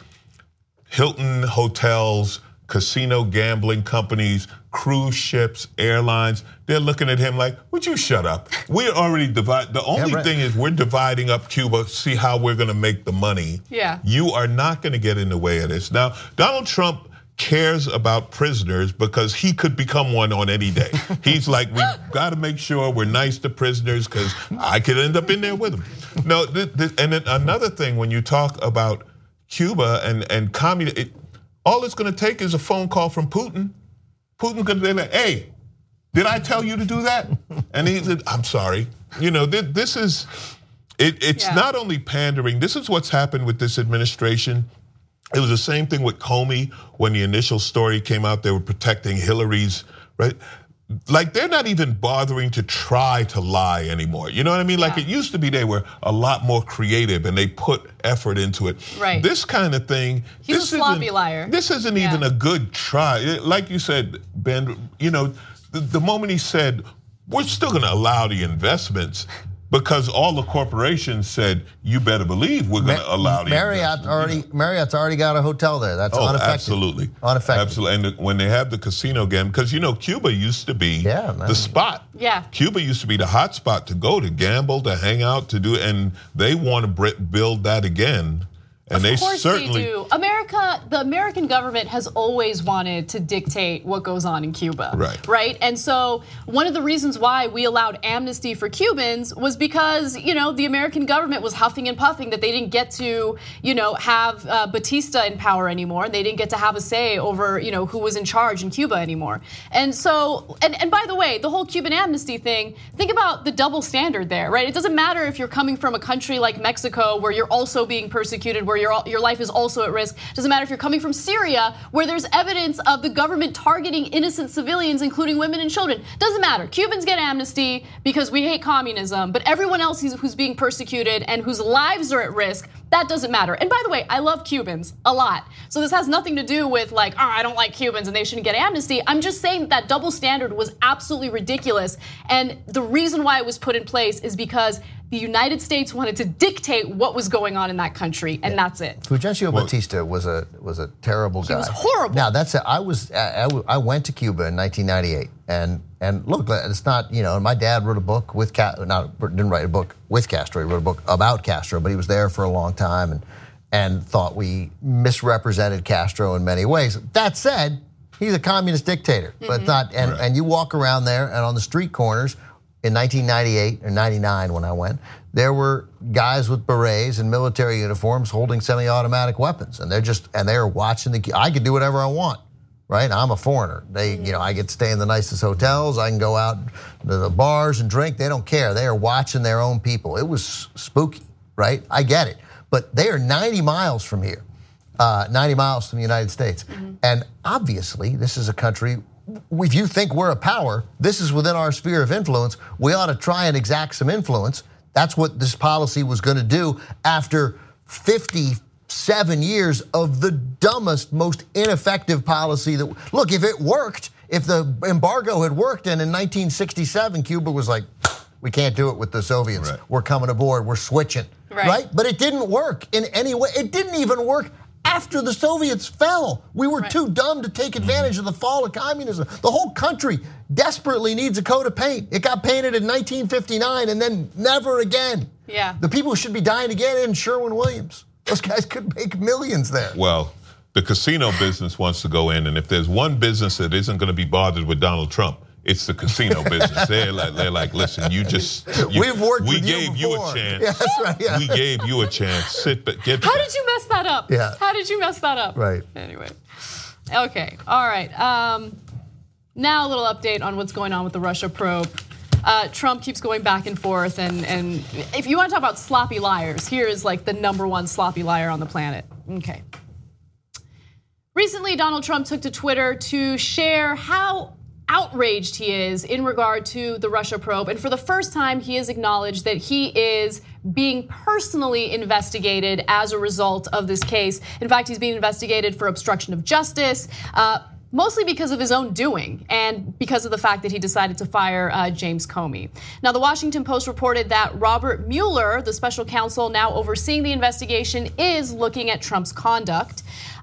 Hilton hotels, casino gambling companies, cruise ships, airlines, they're looking at him like, would you shut up? We're already divided. The only yeah, right. thing is we're dividing up Cuba, see how we're gonna make the money. Yeah. You are not gonna get in the way of this. Now, Donald Trump cares about prisoners because he could become one on any day. He's like, we got to make sure we're nice to prisoners because I could end up in there with them. No, th- th- and then another thing, when you talk about Cuba and and communism, it, all it's going to take is a phone call from Putin. Putin could be like, hey, did I tell you to do that? And he said, I'm sorry. You know, th- this is, it, it's yeah. not only pandering, this is what's happened with this administration. It was the same thing with Comey when the initial story came out. They were protecting Hillary's, right? Like they're not even bothering to try to lie anymore. You know what I mean? Like yeah. it used to be they were a lot more creative and they put effort into it. Right. This kind of thing. He's this a sloppy isn't, liar. This isn't yeah. even a good try. Like you said, Ben, you know, the, the moment he said, we're still gonna allow the investments, because all the corporations said, you better believe we're going to allow the Marriott already Marriott's already got a hotel there. That's oh, unaffected. Absolutely. Unaffected. Absolutely. And when they have the casino game, because you know Cuba used to be yeah, the spot. Yeah. Cuba used to be the hot spot to go to gamble, to hang out, to do, and they want to build that again. And of they course certainly they do. America, the American government has always wanted to dictate what goes on in Cuba. Right. Right? And so one of the reasons why we allowed amnesty for Cubans was because, you know, the American government was huffing and puffing that they didn't get to, you know, have uh, Batista in power anymore. They didn't get to have a say over, you know, who was in charge in Cuba anymore. And so, and, and by the way, the whole Cuban amnesty thing, think about the double standard there, right? It doesn't matter if you're coming from a country like Mexico where you're also being persecuted, where Your, your life is also at risk. Doesn't matter if you're coming from Syria, where there's evidence of the government targeting innocent civilians, including women and children. Doesn't matter. Cubans get amnesty because we hate communism, but everyone else who's being persecuted and whose lives are at risk, that doesn't matter. And by the way, I love Cubans a lot. So this has nothing to do with like, oh, I don't like Cubans and they shouldn't get amnesty. I'm just saying that, that double standard was absolutely ridiculous. And the reason why it was put in place is because the United States wanted to dictate what was going on in that country, and yeah. that's it. Fulgencio well, Batista was a was a terrible guy. He was horrible. Now that's a, I was I, I went to Cuba in nineteen ninety-eight, and and look, it's not, you know, my dad wrote a book with Castro, not didn't write a book with Castro, he wrote a book about Castro, but he was there for a long time and and thought we misrepresented Castro in many ways. That said, he's a communist dictator, mm-hmm. but not and right. and you walk around there and on the street corners. In nineteen ninety-eight or ninety-nine when I went, there were guys with berets and military uniforms holding semi-automatic weapons, and they're just and they're watching the. I can do whatever I want, right? I'm a foreigner. They, you know, I get to stay in the nicest hotels. I can go out to the bars and drink. They don't care. They are watching their own people. It was spooky, right? I get it, but they are ninety miles from here, uh, ninety miles from the United States, mm-hmm. and obviously this is a country. If you think we're a power, this is within our sphere of influence, we ought to try and exact some influence. That's what this policy was going to do after fifty-seven years of the dumbest, most ineffective policy that, look, if it worked, if the embargo had worked and in nineteen sixty-seven, Cuba was like, we can't do it with the Soviets. Right. We're coming aboard, we're switching, right. right? But it didn't work in any way. It didn't even work after the Soviets fell. We were right. too dumb to take advantage of the fall of communism. The whole country desperately needs a coat of paint. It got painted in nineteen fifty-nine and then never again. Yeah. The people who should be dying to get in, Sherwin-Williams. Those guys could make millions there. Well, the casino business wants to go in, and if there's one business that isn't going to be bothered with Donald Trump, it's the casino business. They're like, they're like, listen, you just you, we've worked. We with gave you, you a chance. Yeah, that's right. Yeah. We gave you a chance. Sit back. Get. How did you mess that up? Yeah. How did you mess that up? Right. Anyway. Okay. All right. Um, now a little update on what's going on with the Russia probe. Uh, Trump keeps going back and forth, and and if you want to talk about sloppy liars, here is like the number one sloppy liar on the planet. Okay. Recently, Donald Trump took to Twitter to share how outraged he is in regard to the Russia probe. And for the first time, he has acknowledged that he is being personally investigated as a result of this case. In fact, he's being investigated for obstruction of justice, uh, mostly because of his own doing and because of the fact that he decided to fire uh, James Comey. Now, the Washington Post reported that Robert Mueller, the special counsel now overseeing the investigation, is looking at Trump's conduct.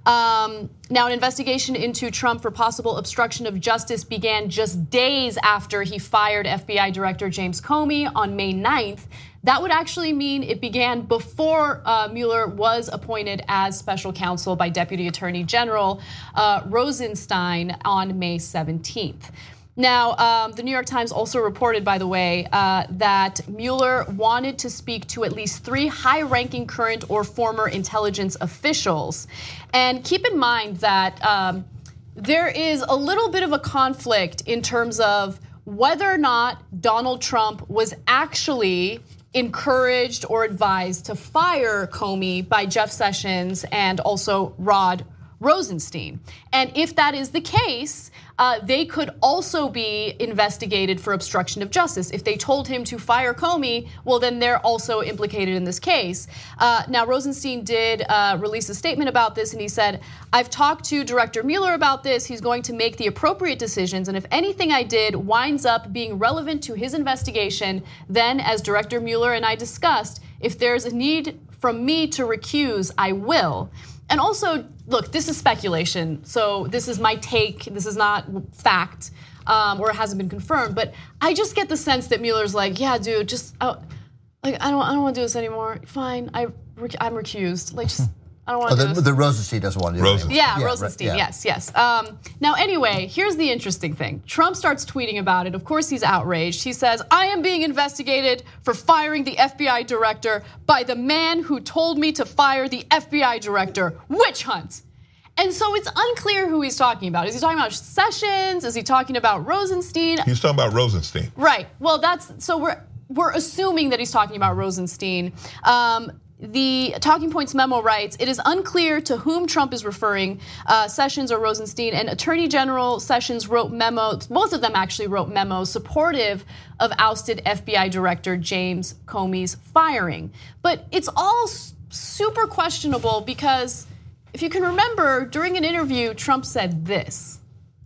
Um, now, an investigation into Trump for possible obstruction of justice began just days after he fired F B I Director James Comey on May ninth. That would actually mean it began before uh, Mueller was appointed as special counsel by Deputy Attorney General uh, Rosenstein on May seventeenth. Now, um, the New York Times also reported, by the way, uh, that Mueller wanted to speak to at least three high-ranking current or former intelligence officials. And keep in mind that um, there is a little bit of a conflict in terms of whether or not Donald Trump was actually encouraged or advised to fire Comey by Jeff Sessions and also Rod Rosenstein. And if that is the case, uh, they could also be investigated for obstruction of justice. If they told him to fire Comey, well, then they're also implicated in this case. Uh, now, Rosenstein did uh, release a statement about this, and he said, I've talked to Director Mueller about this. He's going to make the appropriate decisions, and if anything I did winds up being relevant to his investigation, then, as Director Mueller and I discussed, if there's a need from me to recuse, I will. And also, look, this is speculation, so this is my take. This is not fact, um, or it hasn't been confirmed. But I just get the sense that Mueller's like, yeah, dude, just oh, like I don't, I don't want to do this anymore. Fine, I, I'm recused. Like, just I don't want to oh, do the, this. The Rosenstein doesn't want to do Rosen. it. Yeah, yeah, Rosenstein, right, yeah. yes, yes. Um, now, anyway, here's the interesting thing. Trump starts tweeting about it. Of course, he's outraged. He says, I am being investigated for firing the F B I director by the man who told me to fire the F B I director. Witch hunt. And so it's unclear who he's talking about. Is he talking about Sessions? Is he talking about Rosenstein? He's talking about Rosenstein. Right, well, that's, so we're, we're assuming that he's talking about Rosenstein. Um, The Talking Points memo writes, it is unclear to whom Trump is referring, uh, Sessions or Rosenstein, and Attorney General Sessions wrote memos, both of them actually wrote memos supportive of ousted F B I Director James Comey's firing. But it's all super questionable because if you can remember, during an interview, Trump said this.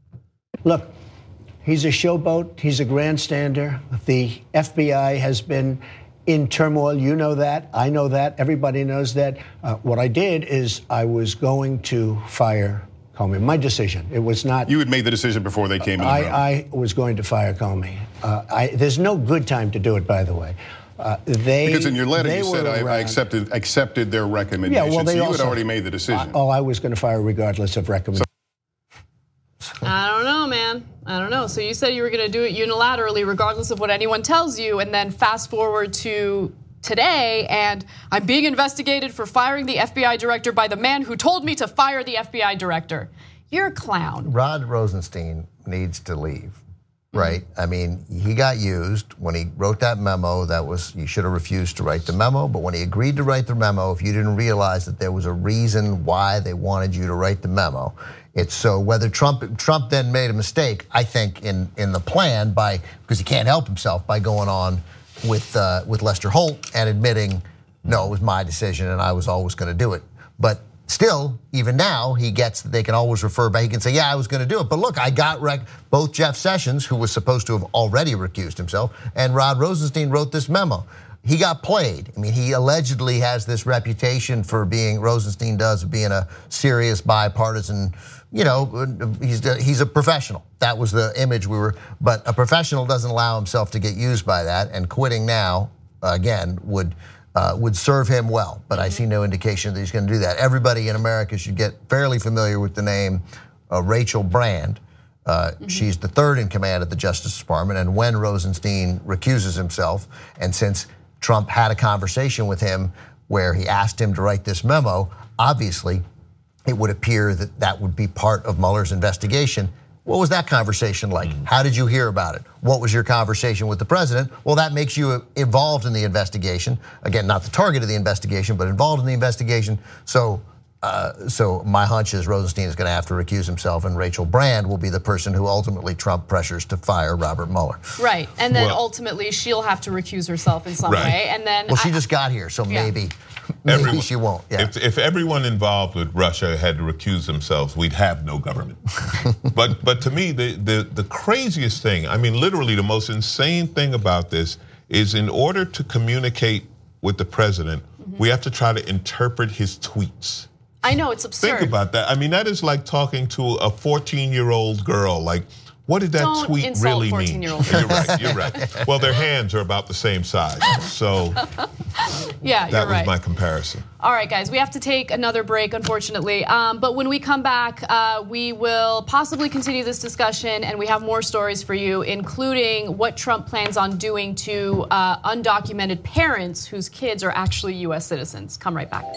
Look, he's a showboat, he's a grandstander. The F B I has been in turmoil. You know that. I know that. Everybody knows that. Uh, what I did is I was going to fire Comey. My decision. It was not. You had made the decision before they came in the I, room. I was going to fire Comey. Uh, I, there's no good time to do it, by the way. Uh, they because in your letter they you said I, I accepted accepted their recommendation. Yeah, well, they so you also, had already made the decision. Uh, oh, I was going to fire regardless of recommendation. I don't know, man. I don't know. So you said you were going to do it unilaterally, regardless of what anyone tells you, and then fast forward to today, and I'm being investigated for firing the F B I director by the man who told me to fire the F B I director. You're a clown. Rod Rosenstein needs to leave, right? I mean, he got used when he wrote that memo. That was, you should have refused to write the memo, but when he agreed to write the memo, if you didn't realize that there was a reason why they wanted you to write the memo, it's so whether Trump Trump then made a mistake, I think, in in the plan by, because he can't help himself, by going on with uh, with Lester Holt and admitting, no, it was my decision and I was always going to do it. But still, even now, he gets that they can always refer back. He can say, yeah, I was going to do it. But look, I got rec- both Jeff Sessions, who was supposed to have already recused himself, and Rod Rosenstein wrote this memo. He got played. I mean, he allegedly has this reputation for being, Rosenstein does, of being a serious bipartisan, you know, he's he's a professional. That was the image we were, but a professional doesn't allow himself to get used by that, and quitting now, again, would uh, would serve him well. But I see no indication that he's going to do that. Everybody in America should get fairly familiar with the name uh, Rachel Brand. Uh, mm-hmm. She's the third in command at the Justice Department, and when Rosenstein recuses himself, and since Trump had a conversation with him where he asked him to write this memo, obviously it would appear that that would be part of Mueller's investigation. What was that conversation like? Mm-hmm. How did you hear about it? What was your conversation with the president? Well, that makes you involved in the investigation. Again, not the target of the investigation, but involved in the investigation. So. Uh, so my hunch is Rosenstein is going to have to recuse himself, and Rachel Brand will be the person who ultimately Trump pressures to fire Robert Mueller. Right, and then well, ultimately she'll have to recuse herself in some right. way, and then well, she I, just got here, so yeah. maybe maybe everyone, she won't. Yeah. If, if everyone involved with Russia had to recuse themselves, we'd have no government. but but to me, the, the the craziest thing, I mean, literally the most insane thing about this is, in order to communicate with the president, mm-hmm. we have to try to interpret his tweets. I know, it's absurd. Think about that. I mean, that is like talking to a fourteen-year-old girl. Like, what did that Don't tweet insult really mean? fourteen-year-old You're right, you're right. Well, their hands are about the same size. So yeah, you're that was right. my comparison. All right, guys, we have to take another break, unfortunately. Um, but when we come back, uh, we will possibly continue this discussion, and we have more stories for you, including what Trump plans on doing to uh, undocumented parents whose kids are actually U S citizens. Come right back.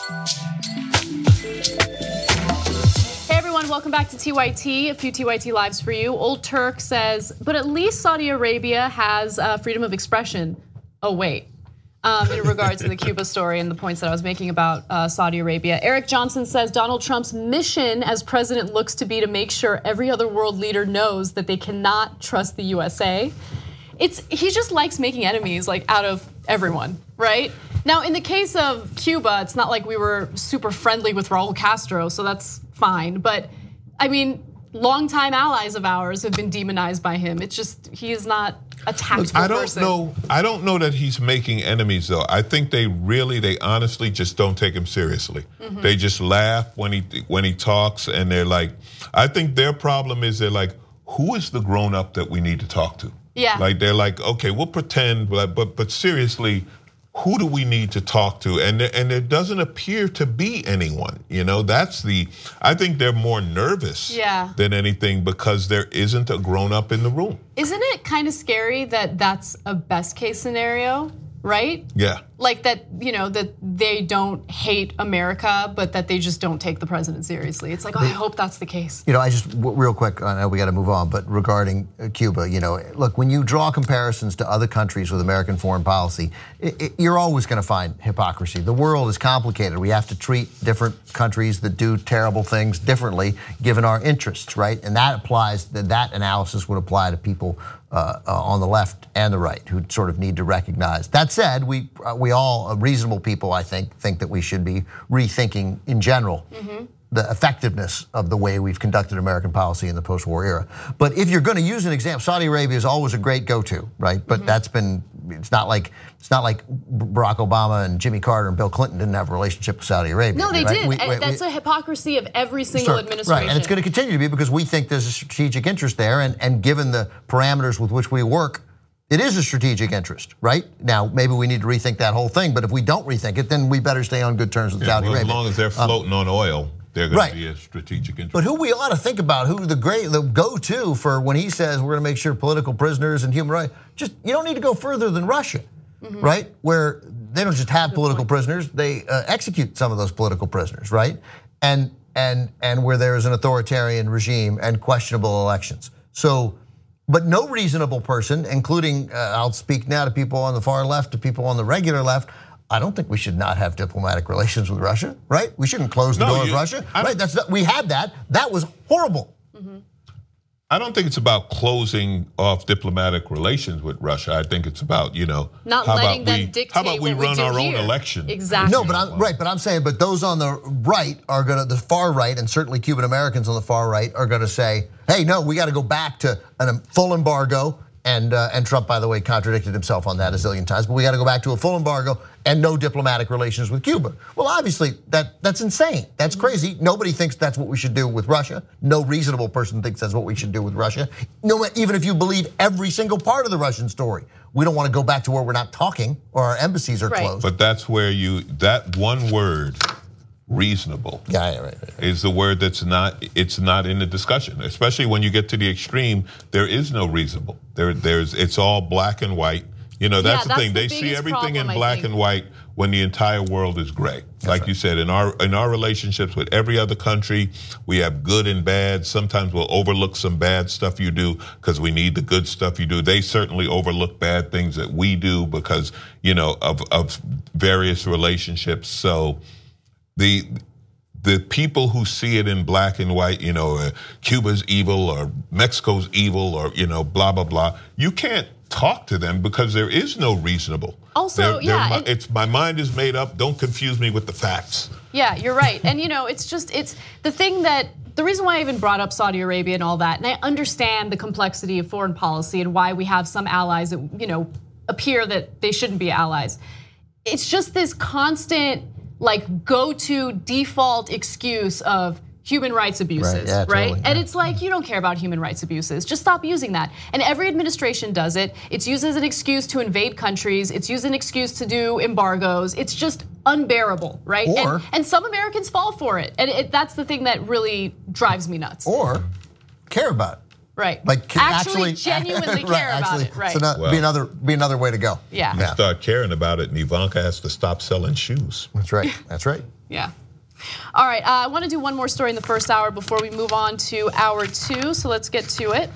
Hey everyone, welcome back to T Y T. A few T Y T lives for you. Old Turk says, but at least Saudi Arabia has uh, freedom of expression. Oh wait, um, in regards to the Cuba story and the points that I was making about uh, Saudi Arabia. Eric Johnson says Donald Trump's mission as president looks to be to make sure every other world leader knows that they cannot trust the U S A. It's he just likes making enemies like out of everyone, right? Now, in the case of Cuba, it's not like we were super friendly with Raul Castro, so that's fine. But I mean, longtime allies of ours have been demonized by him. It's just he is not a tactful I don't person. know. I don't know that he's making enemies, though. I think they really, they honestly just don't take him seriously. Mm-hmm. They just laugh when he when he talks, and they're like, I think their problem is they're like, who is the grown up that we need to talk to? Yeah. Like they're like, okay, we'll pretend, but but, but seriously, who do we need to talk to? And there, and there doesn't appear to be anyone. You know, that's the. I think they're more nervous yeah. than anything because there isn't a grown up in the room. Isn't it kind of scary that that's a best case scenario, right? Yeah. Like that, you know, that they don't hate America, but that they just don't take the president seriously. It's like, oh, I hope that's the case. You know, I just, real quick, I know we got to move on, but regarding Cuba, you know, look, when you draw comparisons to other countries with American foreign policy, it, it, you're always going to find hypocrisy. The world is complicated. We have to treat different countries that do terrible things differently, given our interests, right? And that applies, that, that analysis would apply to people uh, uh, on the left and the right who sort of need to recognize. That said, we, uh, we all, reasonable people, I think, think that we should be rethinking in general mm-hmm. the effectiveness of the way we've conducted American policy in the post-war era. But if you're going to use an example, Saudi Arabia is always a great go-to, right? But mm-hmm. that's been, it's not like it's not like Barack Obama and Jimmy Carter and Bill Clinton didn't have a relationship with Saudi Arabia. No, they right? did. We, we, that's we, a hypocrisy of every single sure, administration. Right, and it's going to continue to be because we think there's a strategic interest there, and, and given the parameters with which we work, it is a strategic interest, right? Now, maybe we need to rethink that whole thing, but if we don't rethink it, then we better stay on good terms with yeah, Saudi well, Arabia. As long as they're floating um, on oil, they're going right. to be a strategic interest. But who we ought to think about, who the great, the go-to for when he says we're going to make sure political prisoners and human rights, just, you don't need to go further than Russia, mm-hmm. right? Where they don't just have good political point. prisoners, they uh, execute some of those political prisoners, right? And, and, and where there is an authoritarian regime and questionable elections. So, but no reasonable person, including, uh, I'll speak now to people on the far left, to people on the regular left, I don't think we should not have diplomatic relations with Russia, right? We shouldn't close the no, door you, of Russia, I, right? That's we had that. That was horrible. Mm-hmm. I don't think it's about closing off diplomatic relations with Russia. I think it's about, you know, not how letting about them we, dictate how about we what run we do our here. own election? Exactly. No, but I'm right. But I'm saying, but those on the right are gonna, the far right, and certainly Cuban Americans on the far right are gonna say, hey, no, we got to go back to a full embargo. And uh, and Trump, by the way, contradicted himself on that a zillion times. But we got to go back to a full embargo and no diplomatic relations with Cuba. Well, obviously, that that's insane. That's crazy. Nobody thinks that's what we should do with Russia. No reasonable person thinks that's what we should do with Russia. No, even if you believe every single part of the Russian story. we don't want to go back to where we're not talking or our embassies are Right. closed. But that's where you, that one word, reasonable, yeah, yeah, right, right, right. is the word that's not, it's not in the discussion. Especially when you get to the extreme, there is no reasonable. There, there's, it's all black and white. You know, that's Yeah, the that's thing. the They see biggest everything problem, in I black think. and white when the entire world is gray. Like you said, in our in our relationships with every other country, we have good and bad. Sometimes we'll overlook some bad stuff you do because we need the good stuff you do. They certainly overlook bad things that we do because, you know, of of various relationships. So the the people who see it in black and white, you know, uh, Cuba's evil or Mexico's evil or, you know, blah, blah, blah, you can't talk to them because there is no reasonable. Also, They're- they're yeah, mi- and- it's my mind is made up. Don't confuse me with the facts. Yeah, you're right. And you know, it's just, it's the thing that, the reason why I even brought up Saudi Arabia and all that, and I understand the complexity of foreign policy and why we have some allies that, you know, appear that they shouldn't be allies. It's just this constant, like, go-to default excuse of human rights abuses, Right, yeah, right? totally, And yeah. it's like, you don't care about human rights abuses. Just stop using that. And every administration does it. It's used as an excuse to invade countries. It's used as an excuse to do embargoes. It's just unbearable, right? Or- and, and some Americans fall for it. And it, that's the thing that really drives me nuts. Or care about it. Right. Like can actually, actually genuinely right, care about actually, it. Right. So not, Well- be another be another way to go. Yeah. You start caring about it, and Ivanka has to stop selling shoes. That's right. That's right. Yeah. All right, uh, I want to do one more story in the first hour before we move on to hour two, so let's get to it.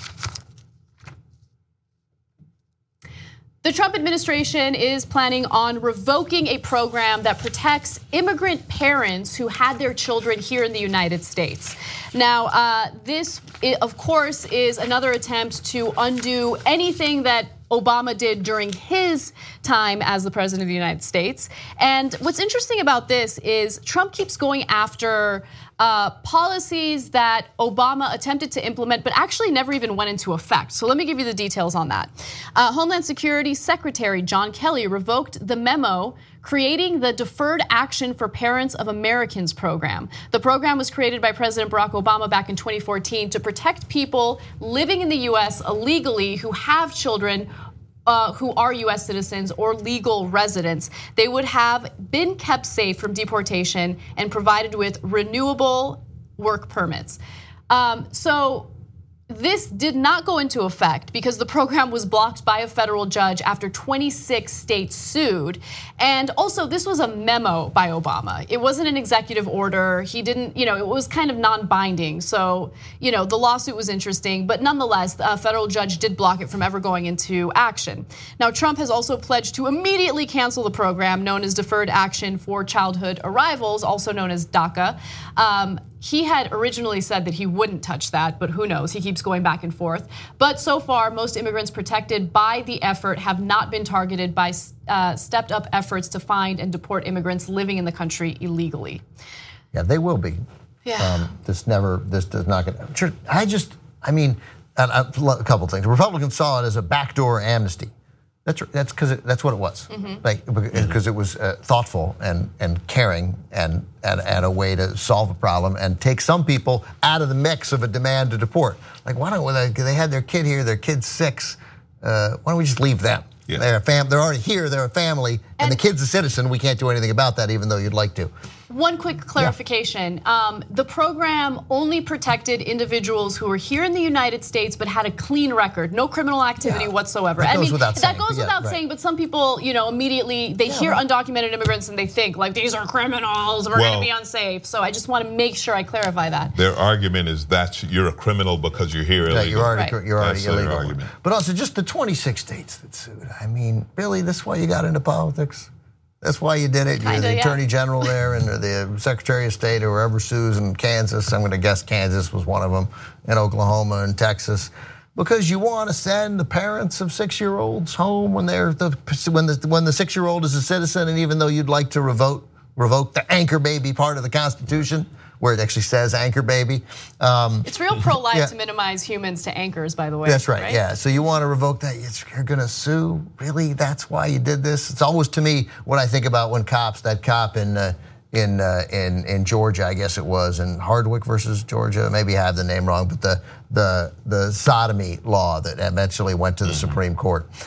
The Trump administration is planning on revoking a program that protects immigrant parents who had their children here in the United States. Now, uh, this, of course, is another attempt to undo anything that Obama did during his time as the president of the United States. And what's interesting about this is Trump keeps going after uh, policies that Obama attempted to implement, but actually never even went into effect. So let me give you the details on that. Uh, Homeland Security Secretary John Kelly revoked the memo creating the Deferred Action for Parents of Americans program. The program was created by President Barack Obama back in twenty fourteen to protect people living in the U S illegally who have children Uh, who are U S citizens or legal residents. They would have been kept safe from deportation and provided with renewable work permits. Um, so this did not go into effect because the program was blocked by a federal judge after twenty-six states sued. And also, this was a memo by Obama. It wasn't an executive order. He didn't, you know, it was kind of non-binding. So, you know, the lawsuit was interesting, but nonetheless, a federal judge did block it from ever going into action. Now, Trump has also pledged to immediately cancel the program known as Deferred Action for Childhood Arrivals, also known as DACA. Um, He had originally said that he wouldn't touch that, but who knows? He keeps going back and forth. But so far, most immigrants protected by the effort have not been targeted by uh, stepped up efforts to find and deport immigrants living in the country illegally. Yeah, they will be. Yeah. Um, this never, this does not get, sure, I just, I mean, and a couple things. Republicans saw it as a backdoor amnesty. That's that's because that's what it was, Mm-hmm. like because it was uh, thoughtful and and caring and, and and a way to solve a problem and take some people out of the mix of a demand to deport. Like why don't well, they, they had their kid here, their kid's six. Uh, why don't we just leave them? Yeah. They're a fam. They're already here. They're a family, and, And- the kid's a citizen. We can't do anything about that, even though you'd like to. One quick clarification. Um, the program only protected individuals who were here in the United States but had a clean record, no criminal activity Yeah. whatsoever. That I goes mean, without that saying, goes but yeah, without right. saying, but some people, you know, immediately they hear right. undocumented immigrants and they think like these are criminals, we're Well- gonna be unsafe. So I just want to make sure I clarify that. Their argument is that you're a criminal because you're here Yeah, illegal. you're already Right. you're already That's their illegal. argument. But also just the twenty-six states that sued. I mean, really, this is why you got into politics? That's why you did it. You're Kinda, the yeah. attorney general there and the secretary of state or whoever sues in Kansas. I'm going to guess Kansas was one of them, and Oklahoma and Texas. Because you want to send the parents of six-year-olds home when they're the when the when the six-year-old is a citizen, and even though you'd like to revoke revoke the anchor baby part of the Constitution, where it actually says anchor baby. Um, It's real pro-life Yeah. to minimize humans to anchors, by the way. That's right, yeah. So you want to revoke that, you're gonna sue? Really, that's why you did this? It's always to me what I think about when cops, that cop in uh, in uh, in in Georgia, I guess it was, in Hardwick versus Georgia, maybe I have the name wrong, but the the the sodomy law that eventually went to the Supreme Court.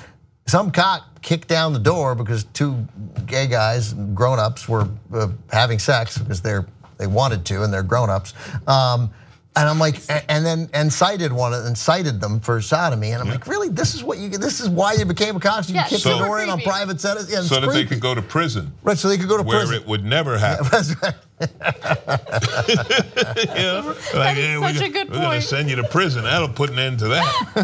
some cop kicked down the door because two gay guys, grown-ups, were uh, having sex because they're they wanted to and they're grown-ups. Um, And I'm like, and then and cited one and cited them for sodomy, and I'm yeah. like, really, this is what you, this is why you became a cop? So you yeah, kicked so the door in on private citizens, yeah, so that creepy. they could go to prison, right? So they could go to where prison, where it would never happen. Yeah, that's right. yeah, like, that is hey, such we're, a good we're point. gonna send you to prison. That'll put an end to that.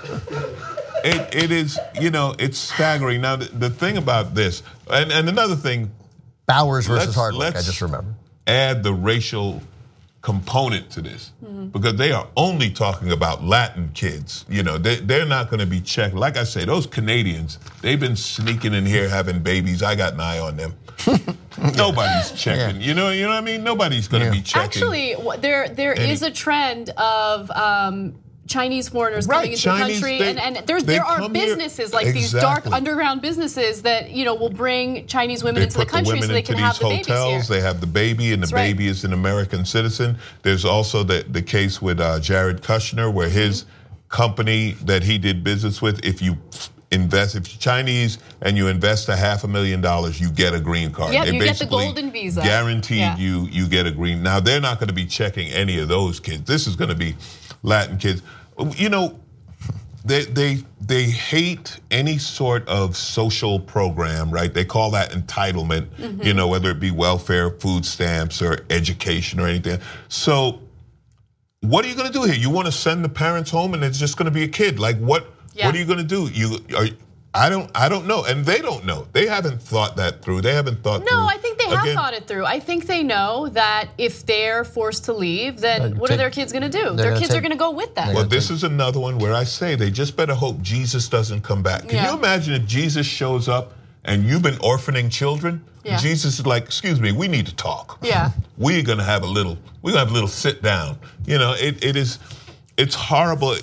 it, it is, you know, it's staggering. Now the, the thing about this, and, and another thing, Bowers versus Hardwick. I just remember. Add the racial component to this, mm-hmm. because they are only talking about Latin kids. You know, they, they're not going to be checked. Like I say, those Canadians, they've been sneaking in here having babies. I got an eye on them. Nobody's checking. Yeah. You know, you know what I mean? Nobody's going to yeah. be checking. Actually, there there Any, is a trend of um, Chinese foreigners right, coming into Chinese, the country, they, and, and there's, there are businesses here. like exactly. these dark underground businesses that you know will bring Chinese women they into the country the so they can have the babies hotels, here. They have the baby, and the That's baby right. is an American citizen. There's also the the case with uh, Jared Kushner, where his mm-hmm. company that he did business with, if you invest, if you're Chinese and you invest a half a million dollars, you get a green card. Yeah, they you get the golden visa. Guaranteed yeah. you you get a green. Now they're not going to be checking any of those kids. This is going to be Latin kids. You know, they they they hate any sort of social program, right? They call that entitlement. Mm-hmm. You know, whether it be welfare, food stamps, or education, or anything. So, what are you going to do here? You want to send the parents home, and it's just going to be a kid? Like what? Yeah. What are you going to do? You are. I don't. I don't know, and they don't know. They haven't thought that through. They haven't thought. No, through. I think they have Again, thought it through. I think they know that if they're forced to leave, then uh, what take, are their kids going to do? Their kids take, are going to go with them. Well, this is another one where I say they just better hope Jesus doesn't come back. Can yeah. you imagine if Jesus shows up and you've been orphaning children? Yeah. Jesus is like, excuse me, we need to talk. Yeah, we're going to have a little. We're going to have a little sit down. You know, it, it is. It's horrible.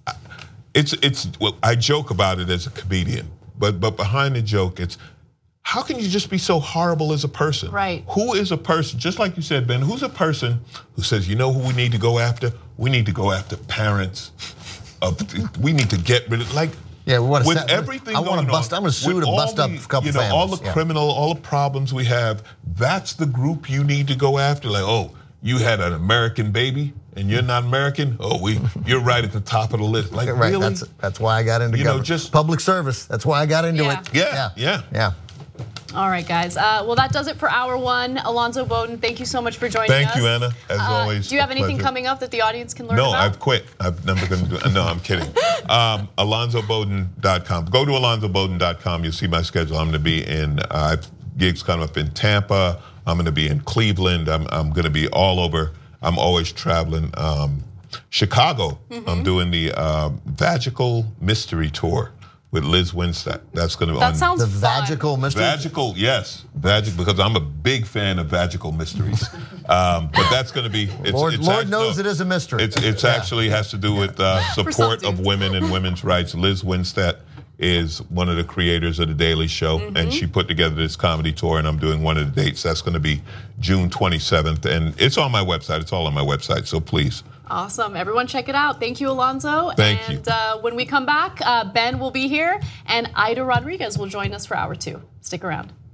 It's it's. Well, I joke about it as a comedian. But but behind the joke, it's how can you just be so horrible as a person? Right. Who is a person, just like you said, Ben, who's a person who says, you know who we need to go after? We need to go after parents. Of, we need to get rid of, like, yeah, we want to with set, everything I want to bust, on, I'm going to sue to bust the, up a couple you know, families. all the yeah. criminal, all the problems we have, that's the group you need to go after. Like, oh, you had an American baby and you're not American? Oh, we, you're right at the top of the list. Like, right, really? That's, that's why I got into you government. Know, just public service. That's why I got into yeah. it. Yeah, yeah, yeah. yeah. All right, guys. Uh, well, that does it for hour one. Alonzo Bodden, thank you so much for joining thank us. Thank you, Anna. As uh, always. Do you have anything pleasure. coming up that the audience can learn no, about? No, I've quit. I'm never going to do it. No, I'm kidding. um, Alonzo Bodden dot com. Go to Alonzo Bodden dot com. You'll see my schedule. I'm going to be in, uh, I have gigs coming up in Tampa. I'm going to be in Cleveland. I'm, I'm going to be all over. I'm always traveling. Um, Chicago, mm-hmm. I'm doing the uh, Vagical Mystery Tour with Liz Winstead. That's going to That on sounds the fun. Vagical Mystery. Vagical, yes, Vagical, because I'm a big fan of Vagical Mysteries. um, but that's going to be. It's, Lord, it's Lord act, knows no, it is a mystery. It's, it's yeah. actually has to do with uh, support of women and women's rights. Liz Winstead is one of the creators of The Daily Show, mm-hmm. and she put together this comedy tour, and I'm doing one of the dates. That's going to be June twenty-seventh, and it's on my website. It's all on my website, so please. Awesome. Everyone check it out. Thank you, Alonzo. Thank and, you. And uh, when we come back, uh, Ben will be here, and Ida Rodriguez will join us for hour two. Stick around.